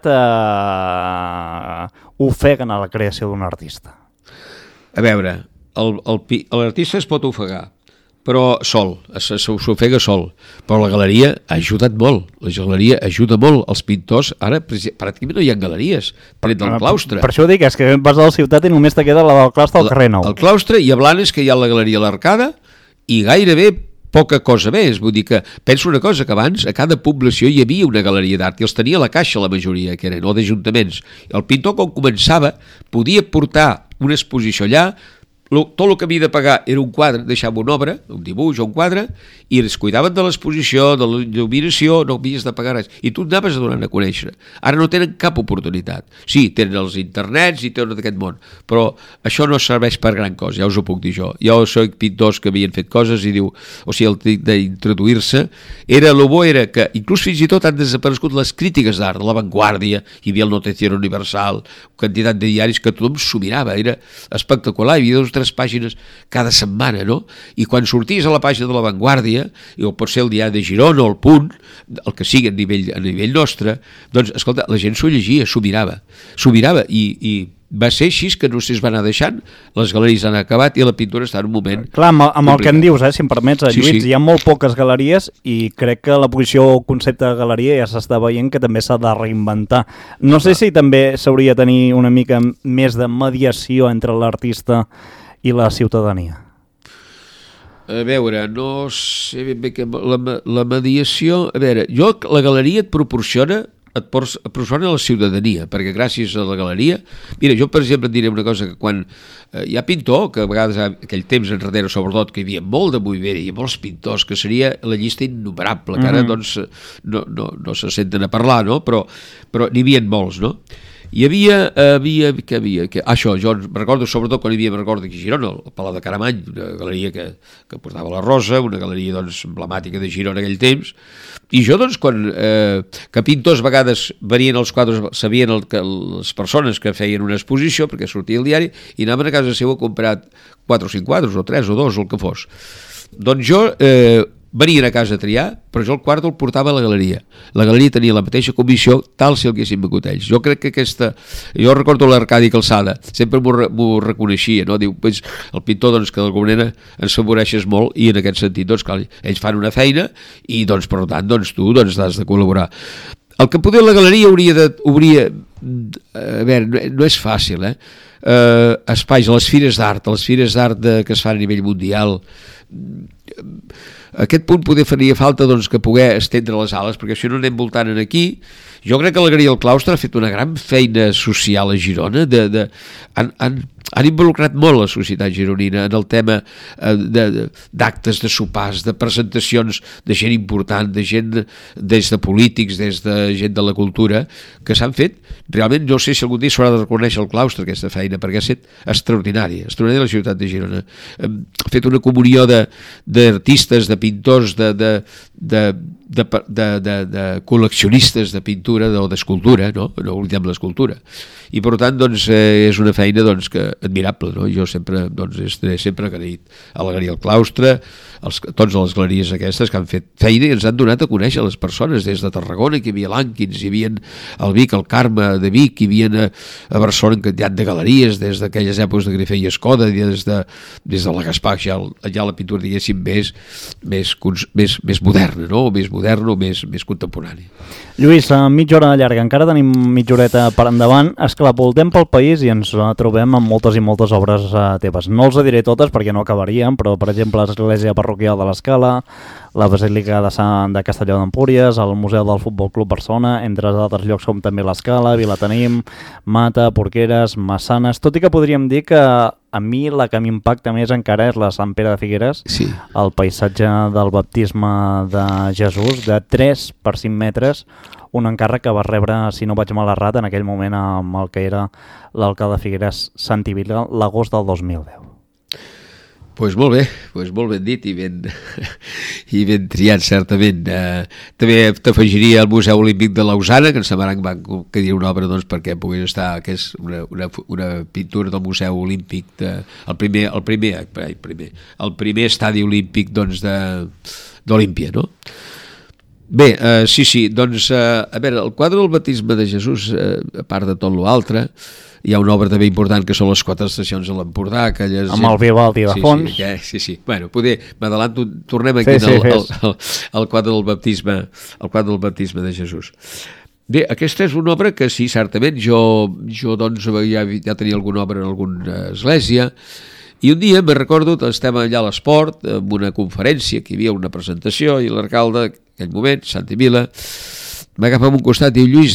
ofeguen a la creació d'un artista? A veure, l'artista es pot ofegar, però sol, s'ofega sol, però la galeria ha ajudat molt, els pintors, ara pràcticament no hi ha galeries, tret del claustre. Per això dic, és que vas a la ciutat i només te queda la del claustre al carrer Nou. El claustre, i a Blanes, que hi ha la galeria a l'Arcada, i gairebé poca cosa més, vull dir que penso una cosa, que abans a cada població hi havia una galeria d'art, i els tenia a la caixa la majoria, que eren, o d'ajuntaments. El pintor, quan començava, podia portar una exposició allà, tot el que havia de pagar era un quadre, deixava una obra, un dibuix o un quadre, i es cuidaven de l'exposició, de la il·luminació, no havies de pagar res, i tu anaves a donar a conèixer. Ara no tenen cap oportunitat. Sí, tenen els internets i tenen d'aquest món, però això no serveix per gran cosa, ja us ho puc dir jo. Jo soc pintors que havien fet coses i diu, o sigui, d'introduir-se, el bo era que, inclús fins i tot han desaparegut les crítiques d'art, La Vanguardia, hi havia el Noticiero Universal, quantitat de diaris que tothom s'ho mirava, era espectacular, hi havia 2 o 3 pàgines cada setmana, no? I quan sorties a la pàgina de La Vanguardia, o pot ser el diari de Girona o el Punt, el que sigui a nivell nostre, doncs, escolta, la gent s'ho llegia, s'ho mirava, i va ser així que no sé, es va anar deixant, les galeries han acabat i la pintura està en un moment... Clar, amb el que em dius, si em permets, Lluís, sí. Hi ha molt poques galeries i crec que la posició o concepte de galeria ja s'està veient que també s'ha de reinventar. No sé si també s'hauria de tenir una mica més de mediació entre l'artista i la ciutadania. A veure, no sé ben bé que la mediació... A veure, la galeria et proporciona proporciona la ciutadania, perquè gràcies a la galeria... Mira, jo, per exemple, et diré una cosa, que quan hi ha pintor, que a vegades aquell temps enrere, sobretot, que hi havia molt de moviment, hi havia molts pintors, que seria la llista innumerable, que ara doncs, no se senten a parlar, no? Però n'hi havia molts, no? Hi havia això, jo recordo sobretot quan hi havia, recordo aquí a Girona, el Palau de Caramany, una galeria que portava la Rosa, una galeria doncs emblemàtica de Girona aquell temps, i jo doncs quan que pintors a vegades venien els quadres, sabien les persones que feien una exposició, perquè sortia el diari, i anaven a casa seva a comprar 4 o 5 quadres, o 3 o 2, el que fos. Doncs jo... venien a casa a triar, però jo el quadre el portava a la galeria. La galeria tenia la mateixa comissió, tal si el haguessin begut ells. Jo crec que jo recordo l'Arcadi Calçada, sempre m'ho reconeixia, no? Diu, pues, el pintor, doncs, que d'alguna manera ens favoreixes molt, i en aquest sentit, doncs, clar, ells fan una feina, i, doncs, per tant, doncs, tu, doncs, has de col·laborar. El que poder la galeria hauria a veure, no és fàcil, espais a les fires d'art que es fan a nivell mundial, aquest punt poder faria falta doncs, que poder estendre les ales, perquè si no anem voltant aquí. Jo crec que la Galeria del Claustre ha fet una gran feina social a Girona, han involucrat molt la societat gironina en el tema d'actes, de sopars, de presentacions de gent important, de gent des de polítics, des de gent de la cultura, que s'han fet. Realment no sé si algun dia s'haurà de reconèixer el Claustre aquesta feina, perquè ha estat extraordinària la ciutat de Girona. Ha fet una comunió d'artistes, de pintors, de col·leccionistes de pintura o d'escultura, no oblidem l'escultura, i per tant doncs, és una feina doncs, admirable, no? Jo sempre estaré sempre agraït a la Galeria del Claustre, tots les galeries aquestes que han fet feina i ens han donat a conèixer les persones des de Tarragona, que hi havia l'Ànquins, hi havia el Vic, el Carme de Vic, hi havia a Barcelona quantitat de galeries des d'aquelles èpoques de Grifé i Escoda, des de la Gaspar, ja la pintura diguéssim més moderna, no? Més moderna o més contemporània. Lluís, mitja hora llarga, encara tenim mitja horeta per endavant. Esclar, voltem pel país i ens trobem amb moltes i moltes obres teves. No els diré totes perquè no acabaríem, però per exemple l'església parroquial de l'Escala, la Basílica de Castelló d'Empúries, el Museu del Futbol Club Barcelona, entre altres llocs com també l'Escala, Vilatenim, Mata, Porqueres, Massanes, tot i que podríem dir que a mi la que m'impacta més encara és la Sant Pere de Figueres, sí. El paisatge del baptisme de Jesús, de 3 per 5 metres, un encàrrec que va rebre, si no vaig mal errat, en aquell moment amb el que era l'alcalde de Figueres, Santi Vila, l'agost del 2010. Doncs molt ben dit i ben triat, certament. També t'afegiria el Museu Olímpic de Lausana, que en Samaranc van cedir una obra doncs, perquè pogués estar, que és una pintura del Museu Olímpic, el primer estadi olímpic doncs, d'Olímpia, no? Bé, sí, doncs, a veure, el quadre del baptisme de Jesús, a part de tot l'altre, hi ha una obra també important que són les 4 estacions a l'Empordà, aquelles... Amb el Vivaldi de fons. Sí. Bueno, poder, m'adelanto, tornem aquí al quadre del baptisme de Jesús. Bé, aquesta és una obra que sí, certament, jo doncs ja tenia alguna obra en alguna església, i un dia me'n recordo que estem allà a l'esport, en una conferència, que hi havia una presentació, i l'alcalde, en aquell moment, Santi Vila, m'agafa a un costat, diu, Lluís,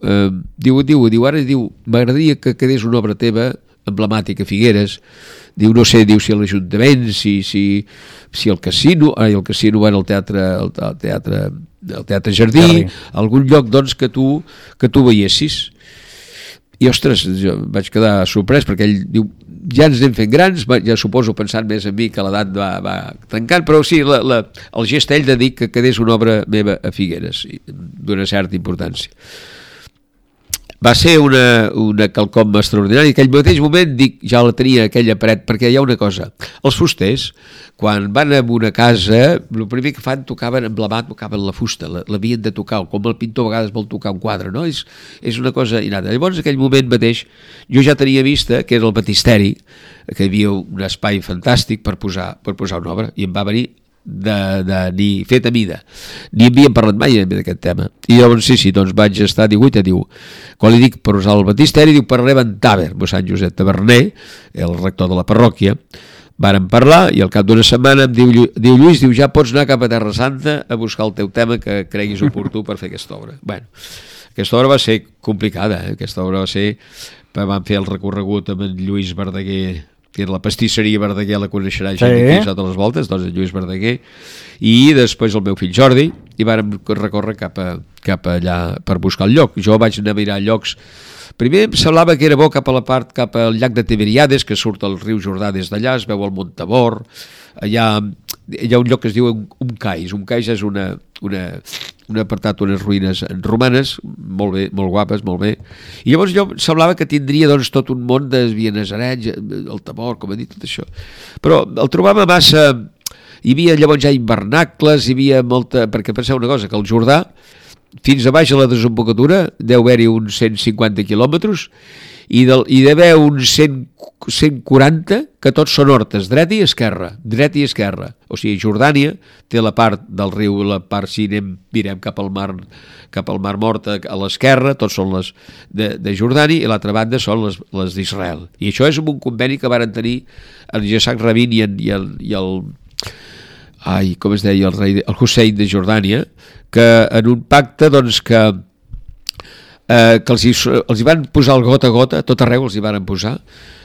m'agradaria que quedés una obra teva emblemàtica a Figueres, diu, no sé, si a l'Ajuntament, si el casino, el casino va al teatre Jardí, algun lloc doncs que tu veiessis. I ostres, jo vaig quedar sorprès perquè ell diu, ja ens anem fent grans, ja suposo pensant més en mi que l'edat va tancant, però sí, el gest ell de dir que quedés una obra meva a Figueres d'una certa importància. Va ser una quelcom extraordinari. En aquell mateix moment, dic, ja la tenia aquella paret, perquè hi ha una cosa, els fusters, quan van a una casa, el primer que fan, tocaven emblemat, tocaven la fusta, l'havien de tocar, com el pintor a vegades vol tocar un quadre, no? És una cosa innata. Llavors, en aquell moment mateix, jo ja tenia vista que era el Batisteri, que hi havia un espai fantàstic per posar una obra, i em va venir ni fet a mida, ni havíem parlat mai d'aquest tema, i llavors sí, doncs vaig estar, quan li dic per usar el Batisteri, diu, parlarem en Taver, mossèn Josep Taverner, el rector de la parròquia, vàrem parlar, i al cap d'una setmana em diu Lluís, ja pots anar cap a Terra Santa a buscar el teu tema que creguis oportú per fer aquesta obra. Bueno, Aquesta obra va ser complicada, aquesta obra va ser... Van fer el recorregut amb en Lluís Verdaguer, que era la pastisseria Verdaguer, la coneixerà gent aquí a totes les voltes, doncs en Lluís Verdaguer, i després el meu fill Jordi, i vàrem recórrer cap allà per buscar el lloc. Jo vaig anar a mirar llocs. Primer em semblava que era bo cap al llac de Tiberiades, que surt el riu Jordà des d'allà, es veu el Mont Tabor, allà hi ha un lloc que es diu Umcais. Umcais és un apartat, unes ruïnes romanes, molt bé, molt guapes, molt bé. I llavors jo semblava que tindria doncs, tot un món de Vianasaret, el Tabor, com he dit, tot això. Però el trobava massa... Hi havia llavors ja hivernacles, hi havia molta... Perquè penseu una cosa, que el Jordà, fins a baix a la desembocadura, deu haver-hi uns 150 quilòmetres, i d'haver uns 140 que tots són hortes, dreta i esquerra. O sigui, Jordània té la part del riu, la part, si mirem cap al mar Mort a l'esquerra, tots són les de Jordània, i l'altra banda són les d'Israel. I això és un conveni que varen tenir el Yitzhak Rabin i el com es deia, el Hussein de Jordània, que en un pacte doncs, que els hi van posar el gota a gota, a tot arreu els hi van posar,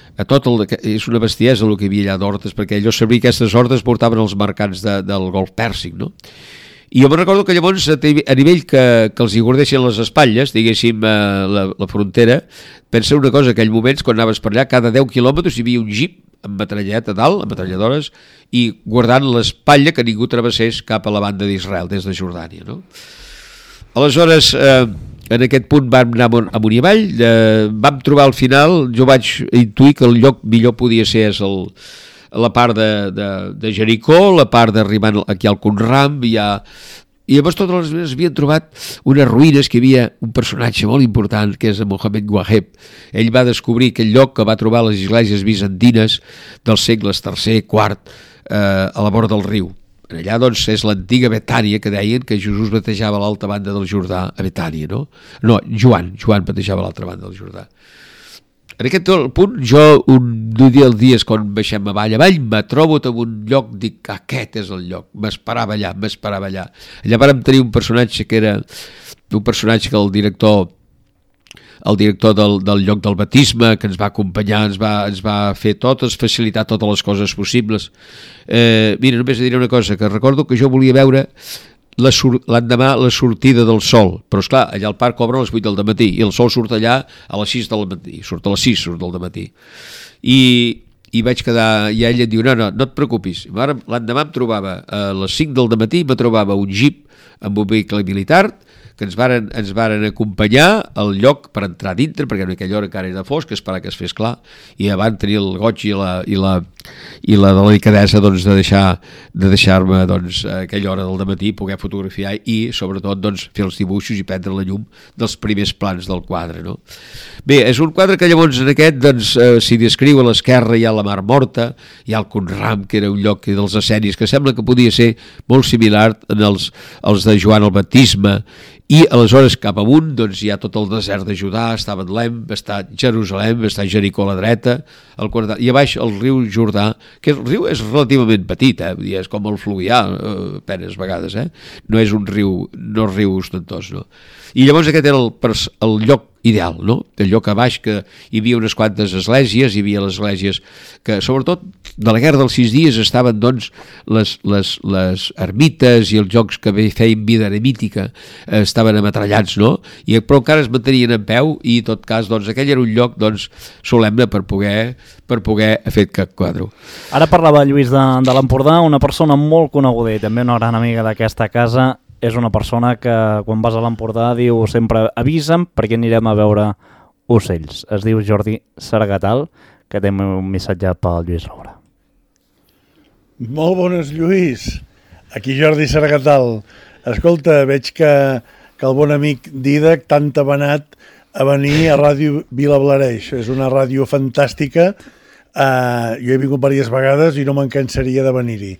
és una bestiesa el que hi havia allà d'hortes, perquè allò sabia que aquestes hortes portaven els mercants del Golf Pèrsic, no? I jo me'n recordo que llavors a nivell que els hi guardessin les espatlles, diguéssim, la frontera, pensa una cosa, aquell moments quan anaves per allà, cada 10 quilòmetres hi havia un jeep amb metrallet a dalt, amb metralladores, i guardant l'espatlla que ningú travessés cap a la banda d'Israel, des de Jordània, no? Aleshores, en aquest punt vam anar amunt i avall, vam trobar al final, jo vaig intuir que el lloc millor podia ser la part de Jericó, la part d'arribant aquí al Qumran, i llavors totes les veces havien trobat unes ruïnes que hi havia un personatge molt important, que és Mohamed Waheb. Ell va descobrir aquell lloc que va trobar les esglésies bizantines dels segles III, IV, a la vora del riu. Allà doncs és l'antiga Betània, que deien que Jesús batejava a l'altra banda del Jordà, a Betània, no? No, Joan batejava a l'altra banda del Jordà. En aquest punt, jo un dies quan baixem avall, me trobo en un lloc, dic, aquest és el lloc, m'esperava allà. Allà vàrem tenir un personatge que era un personatge que el director del lloc del batisme, que ens va acompanyar, ens va fer facilitar totes les coses possibles. Mira, només diré una cosa, que recordo que jo volia veure l'endemà la sortida del sol, però esclar, allà al parc obre a les 8 del matí i el sol surt allà a les 6 del matí, surt a les 6 del matí. I vaig quedar, i ell em diu, no et preocupis. L'endemà em trobava a les 5 del matí, me trobava un jeep amb un vehicle militar que ens varen acompanyar al lloc per entrar dintre, perquè en aquella hora encara era fosc, esperar que es fes clar, i van tenir el goig i la delicadesa doncs, de deixar-me doncs, a aquella hora del dematí poder fotografiar i sobretot doncs, fer els dibuixos i prendre la llum dels primers plans del quadre, no? Bé, és un quadre que llavors en aquest doncs, s'hi descriu a l'esquerra hi ha la Mar Morta, hi ha el Qumran, que era un lloc dels escenis que sembla que podia ser molt similar als de Joan el Baptisme, i aleshores cap amunt doncs, hi ha tot el desert de Judà, està Betlem, està Jerusalem, està Jericó a la dreta, i a baix el riu Jordà, que el riu és relativament petit, és com el Fluvià, penes vegades, no és un riu, no és riu ostentós, no? I llavors aquest era el lloc ideal, no? El lloc a baix que hi havia unes quantes esglésies, hi havia les esglésies que, sobretot, de la Guerra dels 6 dies estaven, doncs, les ermites i els jocs que feien vida eremítica estaven ametrallats, no? Però encara es mantenien en peu i, en tot cas, doncs, aquell era un lloc, doncs, solemne per poder fer aquest quadre. Ara parlava Lluís de l'Empordà, una persona molt coneguda i també una gran amiga d'aquesta casa. És una persona que quan vas a l'Empordà diu sempre avisa'm perquè anirem a veure ocells. Es diu Jordi Sargatal, que té un missatge pel Lluís Roura. Molt bones, Lluís. Aquí Jordi Sargatal. Escolta, veig que el bon amic Dídac t'ha entabanat a venir a Ràdio Vilablareix. És una ràdio fantàstica. Jo he vingut diverses vegades i no me'n cansaria de venir-hi.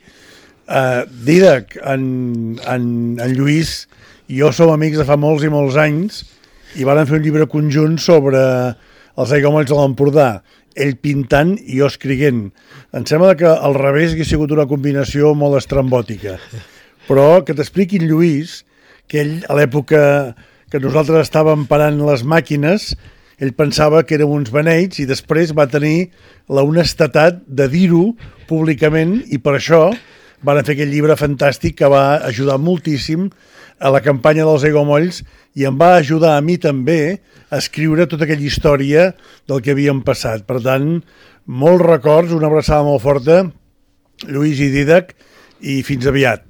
Dídac, en Lluís i jo som amics de fa molts i molts anys i vàrem fer un llibre conjunt sobre els aiguamolls de l'Empordà, ell pintant i jo escrivint. Em sembla que al revés hauria sigut una combinació molt estrambòtica, però que t'expliqui Lluís que ell a l'època que nosaltres estàvem parant les màquines, ell pensava que érem uns beneits i després va tenir la honestedat de dir-ho públicament i per això van fer aquell llibre fantàstic que va ajudar moltíssim a la campanya dels aiguamolls i em va ajudar a mi també a escriure tota aquella història del que havíem passat. Per tant, molts records, una abraçada molt forta, Lluís i Dídac, i fins aviat.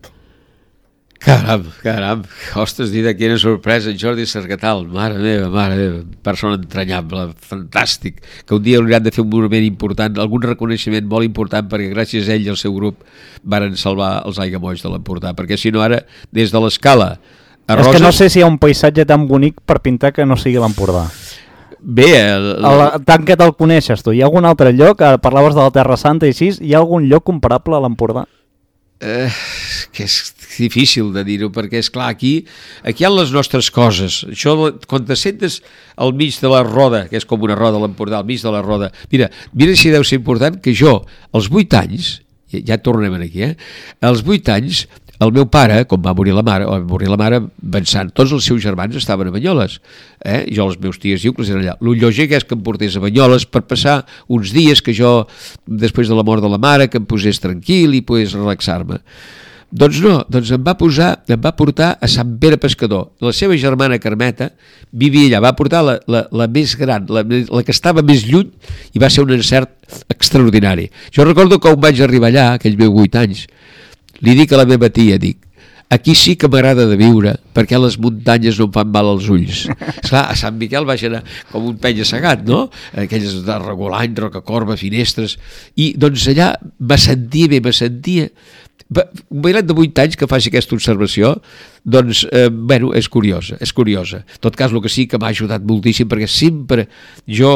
Caram, ostres, Dídac, quina sorpresa, Jordi Sargatal, mare meva, persona entranyable, fantàstic, que un dia hauran de fer un monument important, algun reconeixement molt important, perquè gràcies a ell i al seu grup varen salvar els aiguamolls de l'Empordà, perquè si no ara, des de l'Escala a Roses... És que no sé si hi ha un paisatge tan bonic per pintar que no sigui l'Empordà. Bé, tant que te'l coneixes tu, hi ha algun altre lloc, parlaves de la Terra Santa i així, hi ha algun lloc comparable a l'Empordà? Que és difícil de dir-ho, perquè és clar, aquí hi ha les nostres coses. Això, quan te sentes al mig de la roda, que és com una roda a l'Empordà, al mig de la roda, mira si deu ser important que jo, als 8 anys, ja tornem aquí, als 8 anys, el meu pare, quan va morir la mare, pensant, tots els seus germans estaven a Banyoles, jo els meus ties diu que eren allà. Lo lògic és que em portés a Banyoles per passar uns dies que jo, després de la mort de la mare, que em posés tranquil i pogués relaxar-me. Doncs no, em va portar a Sant Pere Pescador. La seva germana Carmeta vivia allà, va portar la més gran, la que estava més lluny, i va ser un encert extraordinari. Jo recordo que quan vaig arribar allà, aquells meus 8 anys, li dic a la meva tia, aquí sí que m'agrada de viure, perquè les muntanyes no em fan mal als ulls. Esclar, a Sant Miquel vaig anar com un penya-segat, no? Aquelles de Regolany, Rocacorba, Finestres, i doncs allà me sentia bé, un bailet de 8 anys que faci aquesta observació, doncs, és curiosa. En tot cas, el que sí que m'ha ajudat moltíssim, perquè sempre jo,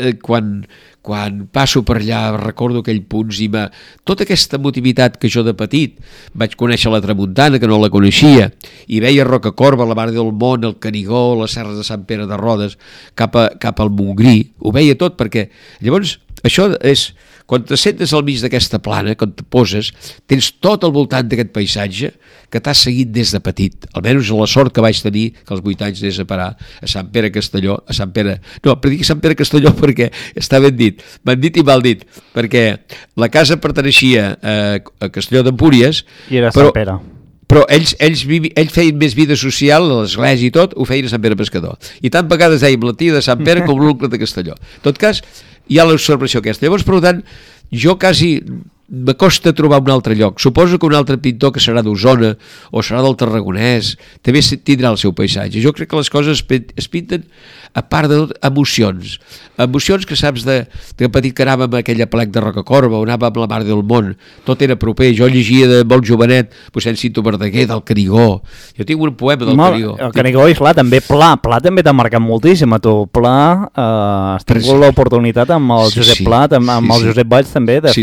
quan passo per allà, recordo aquell punts i tota aquesta motivitat que jo de petit vaig conèixer la Tramuntana, que no la coneixia, i veia Rocacorba, la Mar del Mont, el Canigó, les serres de Sant Pere de Rodes, cap al Montgrí, ho veia tot, perquè llavors això és... Quan te sentes al mig d'aquesta plana, quan te poses, tens tot al voltant d'aquest paisatge que t'has seguit des de petit. Almenys la sort que vaig tenir, que als 8 anys anés a parar a Sant Pere Castelló, dic Sant Pere Castelló perquè està ben dit, m'han dit i mal dit, perquè la casa perteneixia a Castelló d'Empúries, i era Sant Pere. Però ells feien més vida social, a l'església i tot, ho feien a Sant Pere Pescador. I tant vegades dèiem la tia de Sant Pere com l'oncle de Castelló. En tot cas, hi ha l'observació aquesta. Llavors, per tant, jo quasi m'acosta trobar un altre lloc. Suposo que un altre pintor que serà d'Osona o serà del Tarragonès també tindrà el seu paisatge. Jo crec que les coses es pinten, a part de tot, emocions que saps de petit que anàvem a aquella plec de Rocacorba, on anàvem a la Mar del Mont, tot era proper. Jo llegia de molt jovenet Mossèn Cinto Verdaguer, del Canigó. Jo tinc un poema del Canigó. El Canigó, i clar, també Pla també t'ha marcat moltíssim a tu. Pla, has tingut l'oportunitat amb el Josep Pla, amb el Josep Valls també, de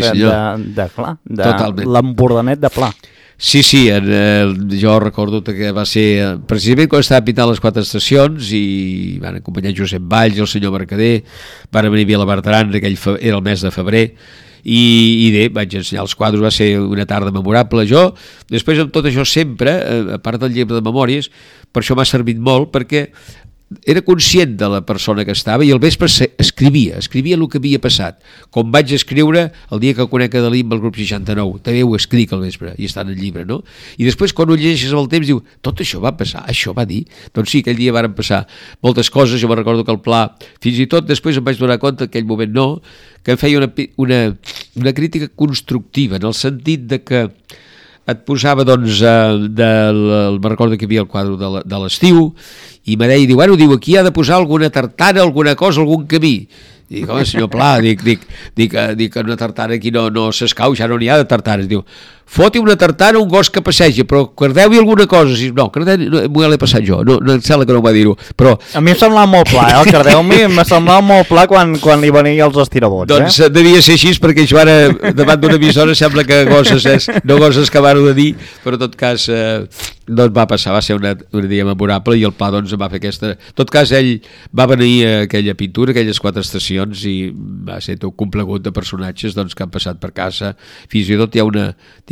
l'embordanet de Pla. Sí, jo recordo que va ser precisament quan estava pintant les 4 estacions i van acompanyar Josep Valls i el senyor Mercader, van venir a la Bertran, era el mes de febrer, i bé, vaig ensenyar els quadres, va ser una tarda memorable. Jo, després amb tot això sempre, a part del llibre de memòries, per això m'ha servit molt, perquè era conscient de la persona que estava i al vespre escrivia el que havia passat, com vaig escriure el dia que conec a Dalí amb el grup 69, també ho escric al vespre i està en el llibre, no? I després quan ho llegeixes amb el temps diu, tot això va passar, això va dir? Doncs sí, aquell dia varen passar moltes coses. Jo me'n recordo que el Pla, fins i tot després em vaig donar compte, en aquell moment no, que em feia una crítica constructiva, en el sentit de que et posava, doncs, me'n recordo que hi havia el quadre de l'estiu, i me deia, diu, aquí ha de posar alguna tartana, alguna cosa, algun camí. I dic, home, senyor Pla, dic una tartana aquí no s'escau, ja no n'hi ha de tartanes. Diu, foti una tartana un gos que passeja, però cardeu-hi alguna cosa. No, m'ho l'he passat jo, no em sembla que no va dir-ho, però... A mi em semblava molt pla, el cardeu-m'hi em semblava molt pla quan li venia els estirabots. Doncs devia ser així, perquè jo ara, davant d'una emissora, sembla que no gosses que van-ho de dir, però en tot cas, doncs va passar, va ser un dia memorable, i el Pla, doncs, va fer aquesta... En tot cas, ell va venir a aquella pintura, aquelles 4 estacions, i va ser tot complegut de personatges, doncs, que han passat per casa. Fins i tot tinc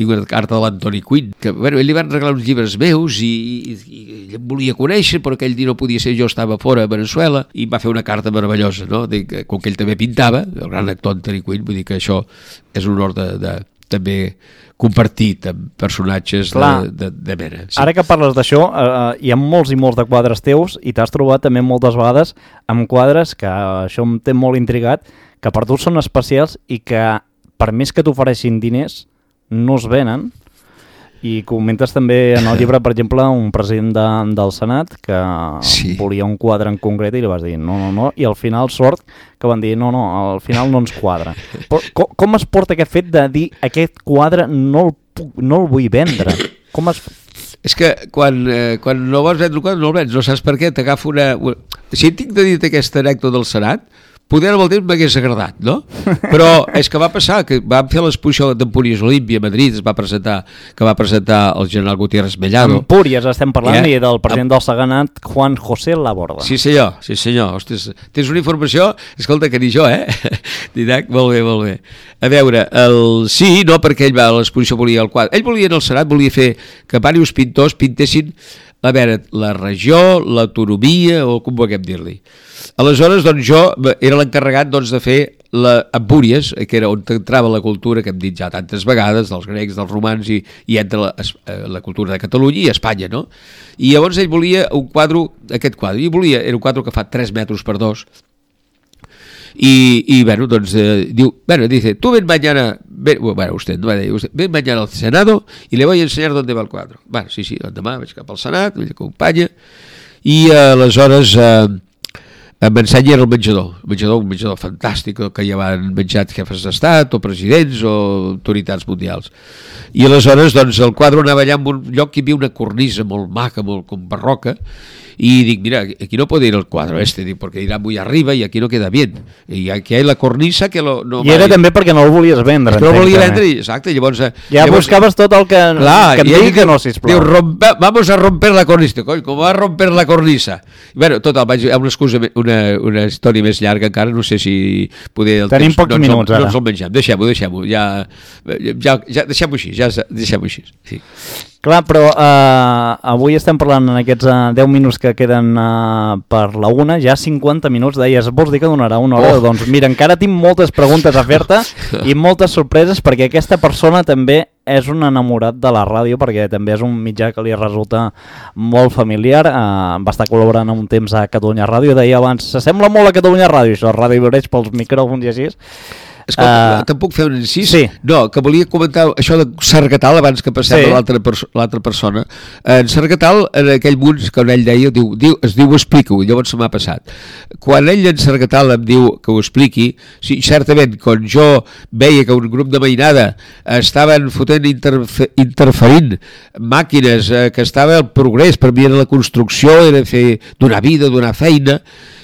tinc una carta de l'Antoni Quinn, que ell li van regalar uns llibres meus i ell em volia conèixer, però aquell dia no podia ser, jo estava fora a Venezuela, i em va fer una carta meravellosa, no? Com que ell també pintava, el gran actor Antoni Quinn, vull dir que això és un honor de també compartit amb personatges de mena. Sí. Ara que parles d'això, hi ha molts i molts de quadres teus i t'has trobat també moltes vegades amb quadres que això em té molt intrigat, que per tu són especials i que per més que t'ofereixin diners no es venen. I comentes també en el llibre, per exemple, un president del Senat que volia un quadre en concret i li vas dir no, i al final sort que van dir no, al final no ens quadra. Però com es porta aquest fet de dir aquest quadre no el vull vendre? Com es... És que quan no vols vendre un quadre no el vens, no saps per què, t'agafa una... Si tinc de dir aquesta anècdota del Senat, poder amb el temps m'hagués agradat, no? Però és que va passar, que vam fer l'exposició d'Empúries Olímpia a Madrid, que va presentar el general Gutiérrez Mellado. Empúries estem parlant i del president del Seganat, Juan José Laborda. Sí senyor. Ostres, tens una informació, escolta, que ni jo, Didac, molt bé. A veure, perquè ell va a l'exposició, volia el quadre. Ell volia en el Senat, volia fer que diversos pintors pintessin la regió, l'autonomia, o com vulguem dir-li. Aleshores, doncs, jo era l'encarregat de fer Empúries, que era on entrava la cultura que hem dit ja tantes vegades, dels grecs, dels romans, i entra la cultura de Catalunya i Espanya, no? I llavors ell volia aquest quadre, era un quadre que fa 3 metres per 2, y bueno, entonces dice, tú ven mañana, ven mañana al Senado y le voy a enseñar dónde va el cuadro. Bueno, sí, demà vaig cap al Senat, ell acompanya, i aleshores m'ensenya el menjador, un menjador fantàstic que ja van menjat jefes d'estat o presidents o autoritats mundials. I aleshores doncs el quadre anava allà en un lloc que hi havia una cornisa molt maca, molt com barroca, y digo, mira, aquí no puede ir el cuadro porque irá muy arriba y aquí no queda bien. Y aquí hay la cornisa que no I era també perquè no el volies vendre. No el volia vendre, exacte. Llavors buscaves tot el que et digui que no, sisplau. Diu, vamos a romper la cornisa. Coi, com va a romper la cornisa? I bueno, total, vaig a una excusa, una història més llarga encara, no sé si poder... Tenim pocs minuts, ara. No ens el mengem, deixem-ho. Ja deixem-ho així, sí. Clar, però avui estem parlant en aquests 10 minuts que queden per la una, ja 50 minuts, deies, vols dir que donarà una hora? Doncs mira, encara tinc moltes preguntes a fer-te i moltes sorpreses, perquè aquesta persona també és un enamorat de la ràdio, perquè també és un mitjà que li resulta molt familiar, va estar col·laborant un temps a Catalunya Ràdio, deia abans, s'assembla molt a Catalunya Ràdio, això, Ràdio Viureix pels micròfons i així. Escolta, te'n puc fer un incís? Sí. No, que volia comentar això de Sargatal abans que passem a l'altra persona. En Sargatal, en aquell munt que ell deia, es diu explico, llavors se m'ha passat. Quan ell en Sargatal em diu que ho expliqui, sí, certament, quan jo veia que un grup de mainada estaven fotent interferint màquines, que estava el progrés, per mi era la construcció, era fer donar vida, donar feina,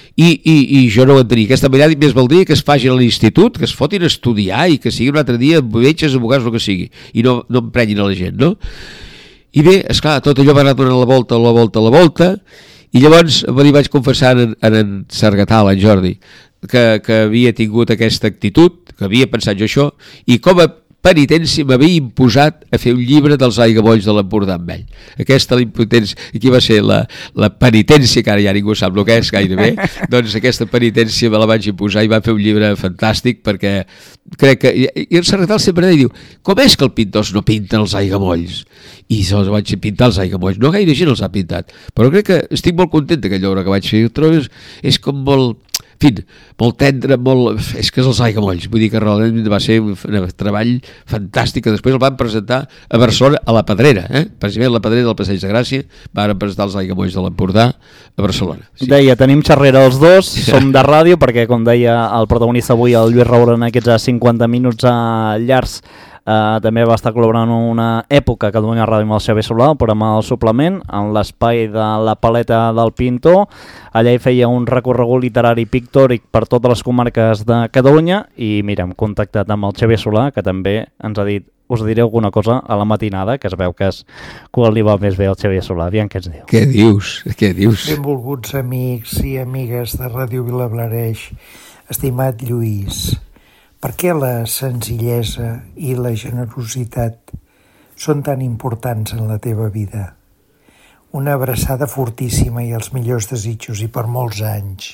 i jo no ho entenia. Aquesta manera més valdria que es facin a l'institut, que es fotin a estudiar i que sigui un altre dia metges, abogats, el que sigui, i no emprenyin a la gent, no? I bé, esclar, tot allò va anar donant la volta, i llavors li vaig confessar en Sargatal, en Jordi, que havia tingut aquesta actitud, que havia pensat jo això, i com a penitència m'havia imposat a fer un llibre dels aiguamolls de l'Empordà amb ell. Aquesta impotència, aquí va ser la penitència, que ara ja ningú sap el que és gairebé, doncs aquesta penitència me la vaig imposar i va fer un llibre fantàstic, perquè crec que... I en Sargatal sempre diu, com és que els pintors no pinten els aiguamolls? I se'ls vaig pintar els aiguamolls. No gaire gent els ha pintat, però crec que estic molt content d'aquella obra que vaig fer. És com molt... En fi, molt tendre, és que és els aiguamolls, vull dir que realment va ser un treball fantàstic, que després el van presentar a Barcelona, a la Pedrera, precisament la Pedrera del Passeig de Gràcia, van presentar els aiguamolls de l'Empordà a Barcelona. Sí. Deia, tenim xerrera els dos, som de ràdio, perquè com deia el protagonista avui, el Lluís Roura, en aquests 50 minuts llargs, també va estar col·laborant en una època a Catalunya Ràdio amb el Xavier Solà, el programa del suplement, en l'espai de la paleta del pintor. Allà hi feia un recorregut literari pictòric per totes les comarques de Catalunya i mira, hem contactat amb el Xavier Solà, que també ens ha dit, us diré alguna cosa a la matinada, que es veu que és quan li va més bé al Xavier Solà. Aviam què ens diu. Què dius? Benvolguts amics i amigues de Ràdio Vilablareix, estimat Lluís. Per què la senzillesa i la generositat són tan importants en la teva vida. Una abraçada fortíssima i els millors desitjos i per molts anys.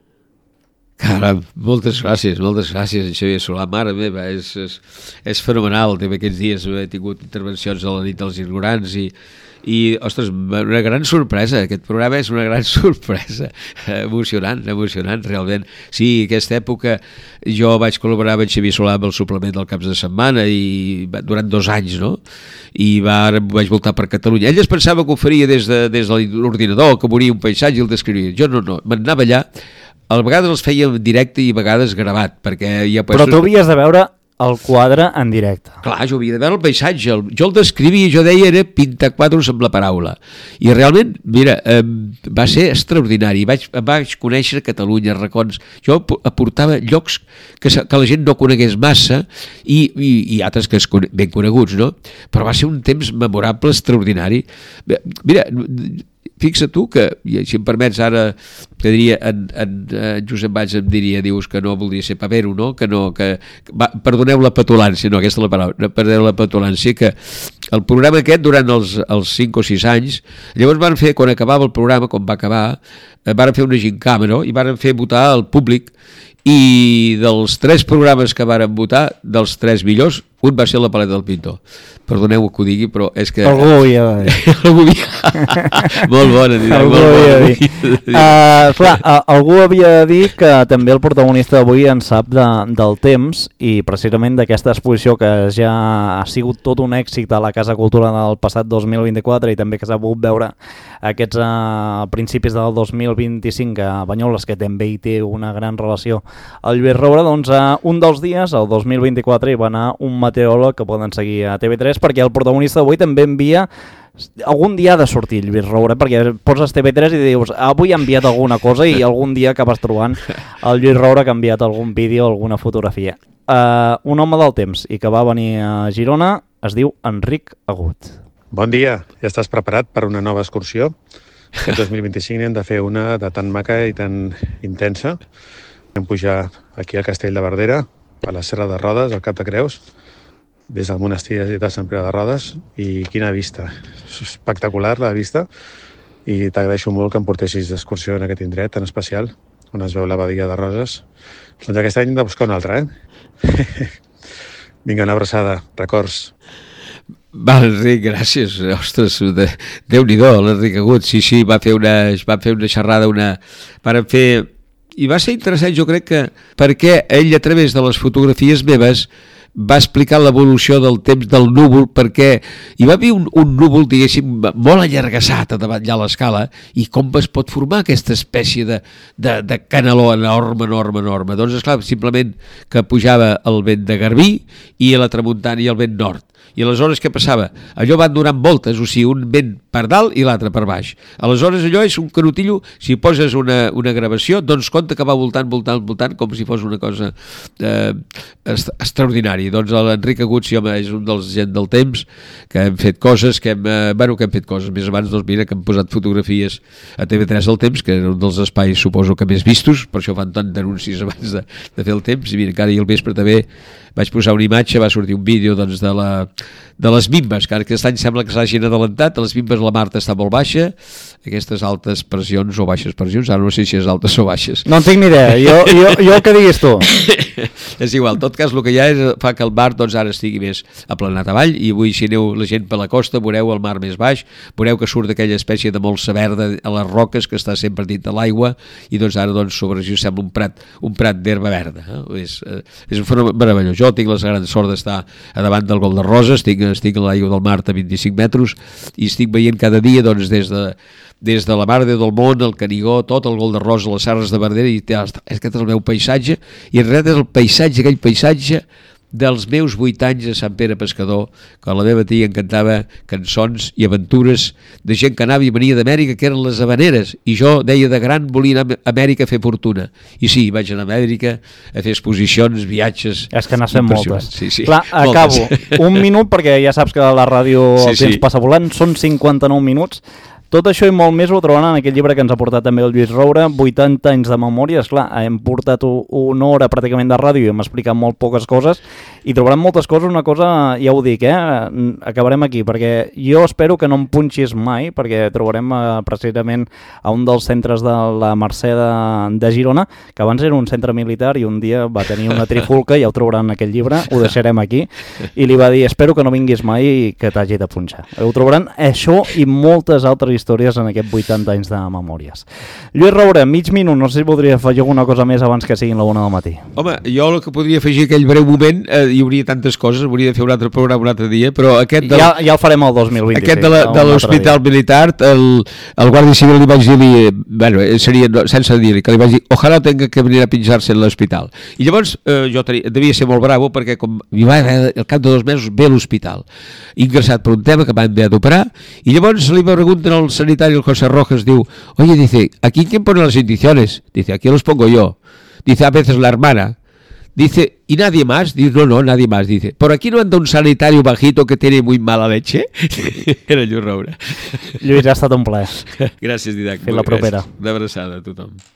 Caram, moltes gràcies, en Xavier Solà. Mare meva, és fenomenal. També aquests dies he tingut intervencions a la nit dels ignorants i ostres, una gran sorpresa. Aquest programa és una gran sorpresa. Emocionant, realment. Sí, aquesta època jo vaig col·laborar amb en Xavier Solà amb el suplement del Caps de Setmana i durant 2 anys, no? I vaig voltar per Catalunya. Ell es pensava que ho faria des de l'ordinador, que veuria un paisatge i el descriuria. Jo no, m'anava allà. A vegades els feia en directe i a vegades gravat, perquè hi ha... Però tu havies de veure el quadre en directe. Clar, jo havia de veure el paisatge, jo el descrivia, jo deia era pintar quadros amb la paraula. I realment, mira, va ser extraordinari. Vaig conèixer Catalunya, racons. Jo aportava llocs que la gent no conegués massa i altres que ben coneguts, no? Però va ser un temps memorable, extraordinari. Mira, fixa tu que, si em permets ara, que diria, en Josep Valls em diria, dius que no voldria ser pavero, no? Perdoneu la petulància, no, aquesta és la paraula, perdoneu la petulància, que el programa aquest, durant els 5 o 6 anys, llavors van fer, quan acabava el programa, quan va acabar, van fer una gincama, no? I van fer votar al públic, i dels 3 programes que varen votar, dels 3 millors, un va ser La paleta del pintor. Perdoneu que ho digui, però és que... Algú ho havia de dir. Molt bona, algú ho havia de dir. Clar, algú havia de dir que també el protagonista d'avui en sap del temps i precisament d'aquesta exposició que ja ha sigut tot un èxit a la Casa Cultura del passat 2024 i també que s'ha pogut veure aquests principis del 2025 a Banyoles, que també hi té una gran relació al Lluís Roure. Doncs un dels dies, el 2024, hi va anar un meteoròleg que poden seguir a TV3, perquè el protagonista d'avui també envia... Algun dia ha de sortir Lluís Roure, perquè poses TV3 i dius, avui ha enviat alguna cosa, i algun dia acabes trobant el Lluís Roure que ha enviat algun vídeo o alguna fotografia. Un home del temps i que va venir a Girona es diu Enric Agut. Bon dia, ja estàs preparat per una nova excursió? Aquest 2025 hem de fer una de tan maca i tan intensa. Vam pujar aquí al Castell de Verdera, a la Serra de Rodes, al Cap de Creus, des del monestir de Sant Pere de Rodes, i quina vista. És espectacular la vista, i t'agraeixo molt que em portessis d'excursió en aquest indret tan especial, on es veu la badia de Roses. Doncs aquest any hem de buscar una altra, Vinga, una abraçada, records. Val, Enric, gràcies. Ostres, Déu-n'hi-do, l'Enric Agut. Sí, va fer una xerrada, varen fer... I va ser interessant, jo crec que, perquè ell, a través de les fotografies meves, va explicar l'evolució del temps del núvol, perquè hi va haver un núvol, diguéssim, molt allargassat a davant allà a l'escala, i com es pot formar aquesta espècie de canaló enorme. Doncs, esclar, simplement que pujava el vent de Garbí i a la tramuntana i el vent nord. I aleshores què passava? Allò van donant voltes, o sigui, un vent per dalt i l'altre per baix. Aleshores allò és un canutillo, si poses una gravació, doncs compte que va voltant, com si fos una cosa extraordinària. Doncs l'Enric Agut, sí, home, és un dels gent del temps, que hem fet coses, més abans, doncs mira, que hem posat fotografies a TV3 del temps, que era un dels espais, suposo que més vistos, per això fan tant d'anuncis abans de fer el temps, i mira, encara i al vespre també vaig posar una imatge, va sortir un vídeo doncs, de les mimbes, que aquest any sembla que s'hagin adelantat. A les mimbes la Marta està molt baixa, aquestes altes pressions o baixes pressions, ara no sé si és altes o baixes. No en tinc ni idea, jo el que diguis tu. És igual, en tot cas el que hi ha fa que el mar doncs, ara estigui més aplanat avall, i avui si aneu la gent per la costa veureu el mar més baix, veureu que surt aquella espècie de molsa verda a les roques que està sempre dins de l'aigua, i doncs ara doncs, sobre això sembla un prat d'herba verda. És un fenomen meravellós. Jo tinc la gran sort d'estar a davant del Gol de Roses, estic a l'aigua del mar a 25 metres i estic veient cada dia doncs, des de la Mar de del Món, el Canigó, tot el Gol de Roses, les Serres de Verdera, i aquest és el meu paisatge, i en realitat és el paisatge, aquell paisatge dels meus 8 anys a Sant Pere Pescador, que a la meva tia encantava cançons i aventures de gent que anava i venia d'Amèrica, que eren les habaneres, i jo deia de gran volia anar a Amèrica a fer fortuna, i sí, vaig anar a Amèrica a fer exposicions, viatges. És que n'has fet moltes. Sí. Clar, acabo. Un minut, perquè ja saps que a la ràdio el temps passa volant, són 59 minuts. Tot això i molt més ho trobaran en aquest llibre que ens ha portat també el Lluís Roure, 80 anys de memòria. Esclar, hem portat una hora pràcticament de ràdio i hem explicat molt poques coses i trobarem moltes coses. Una cosa, ja ho dic, acabarem aquí, perquè jo espero que no em punxis mai, perquè trobarem precisament a un dels centres de la Mercè de Girona, que abans era un centre militar i un dia va tenir una trifulca, ja ho trobaran en aquest llibre, ho deixarem aquí, i li va dir, espero que no vinguis mai i que t'hagi de punxar. Ho trobaran això i moltes altres històries en aquests 80 anys de memòries. Lluís Roure, mig minut, no sé si voldria afegir alguna cosa més abans que siguin la 1 del matí. Home, jo el que podria afegir aquell breu moment, hi hauria tantes coses, hauria de fer un altre programa un altre dia, però aquest ja el farem el 2026. Aquest de l'Hospital Militar, el Guàrdia Civil li vaig dir, bueno, seria sense dir-li, que li vaig dir, ojalà tenga que venir a pinjar-se en l'hospital. I llavors jo devia ser molt bravo, perquè com hi va haver, al cap de 2 mesos ve a l'hospital, ingressat per un tema que m'han haver d'operar, i llavors li pregunten al sanitari, el José Rojas, diu, oye, dice, ¿aquí quién pone las indicaciones? Dice, aquí los pongo yo. Dice, a veces la hermana. Dice, ¿y nadie más? Dice, no, nadie más. Dice, ¿por aquí no anda un sanitario bajito que tiene muy mala leche? Era Lluís Roure. Lluís, ha estat un plaer. Gràcies, Didac. Fins la propera. Una abraçada a tothom.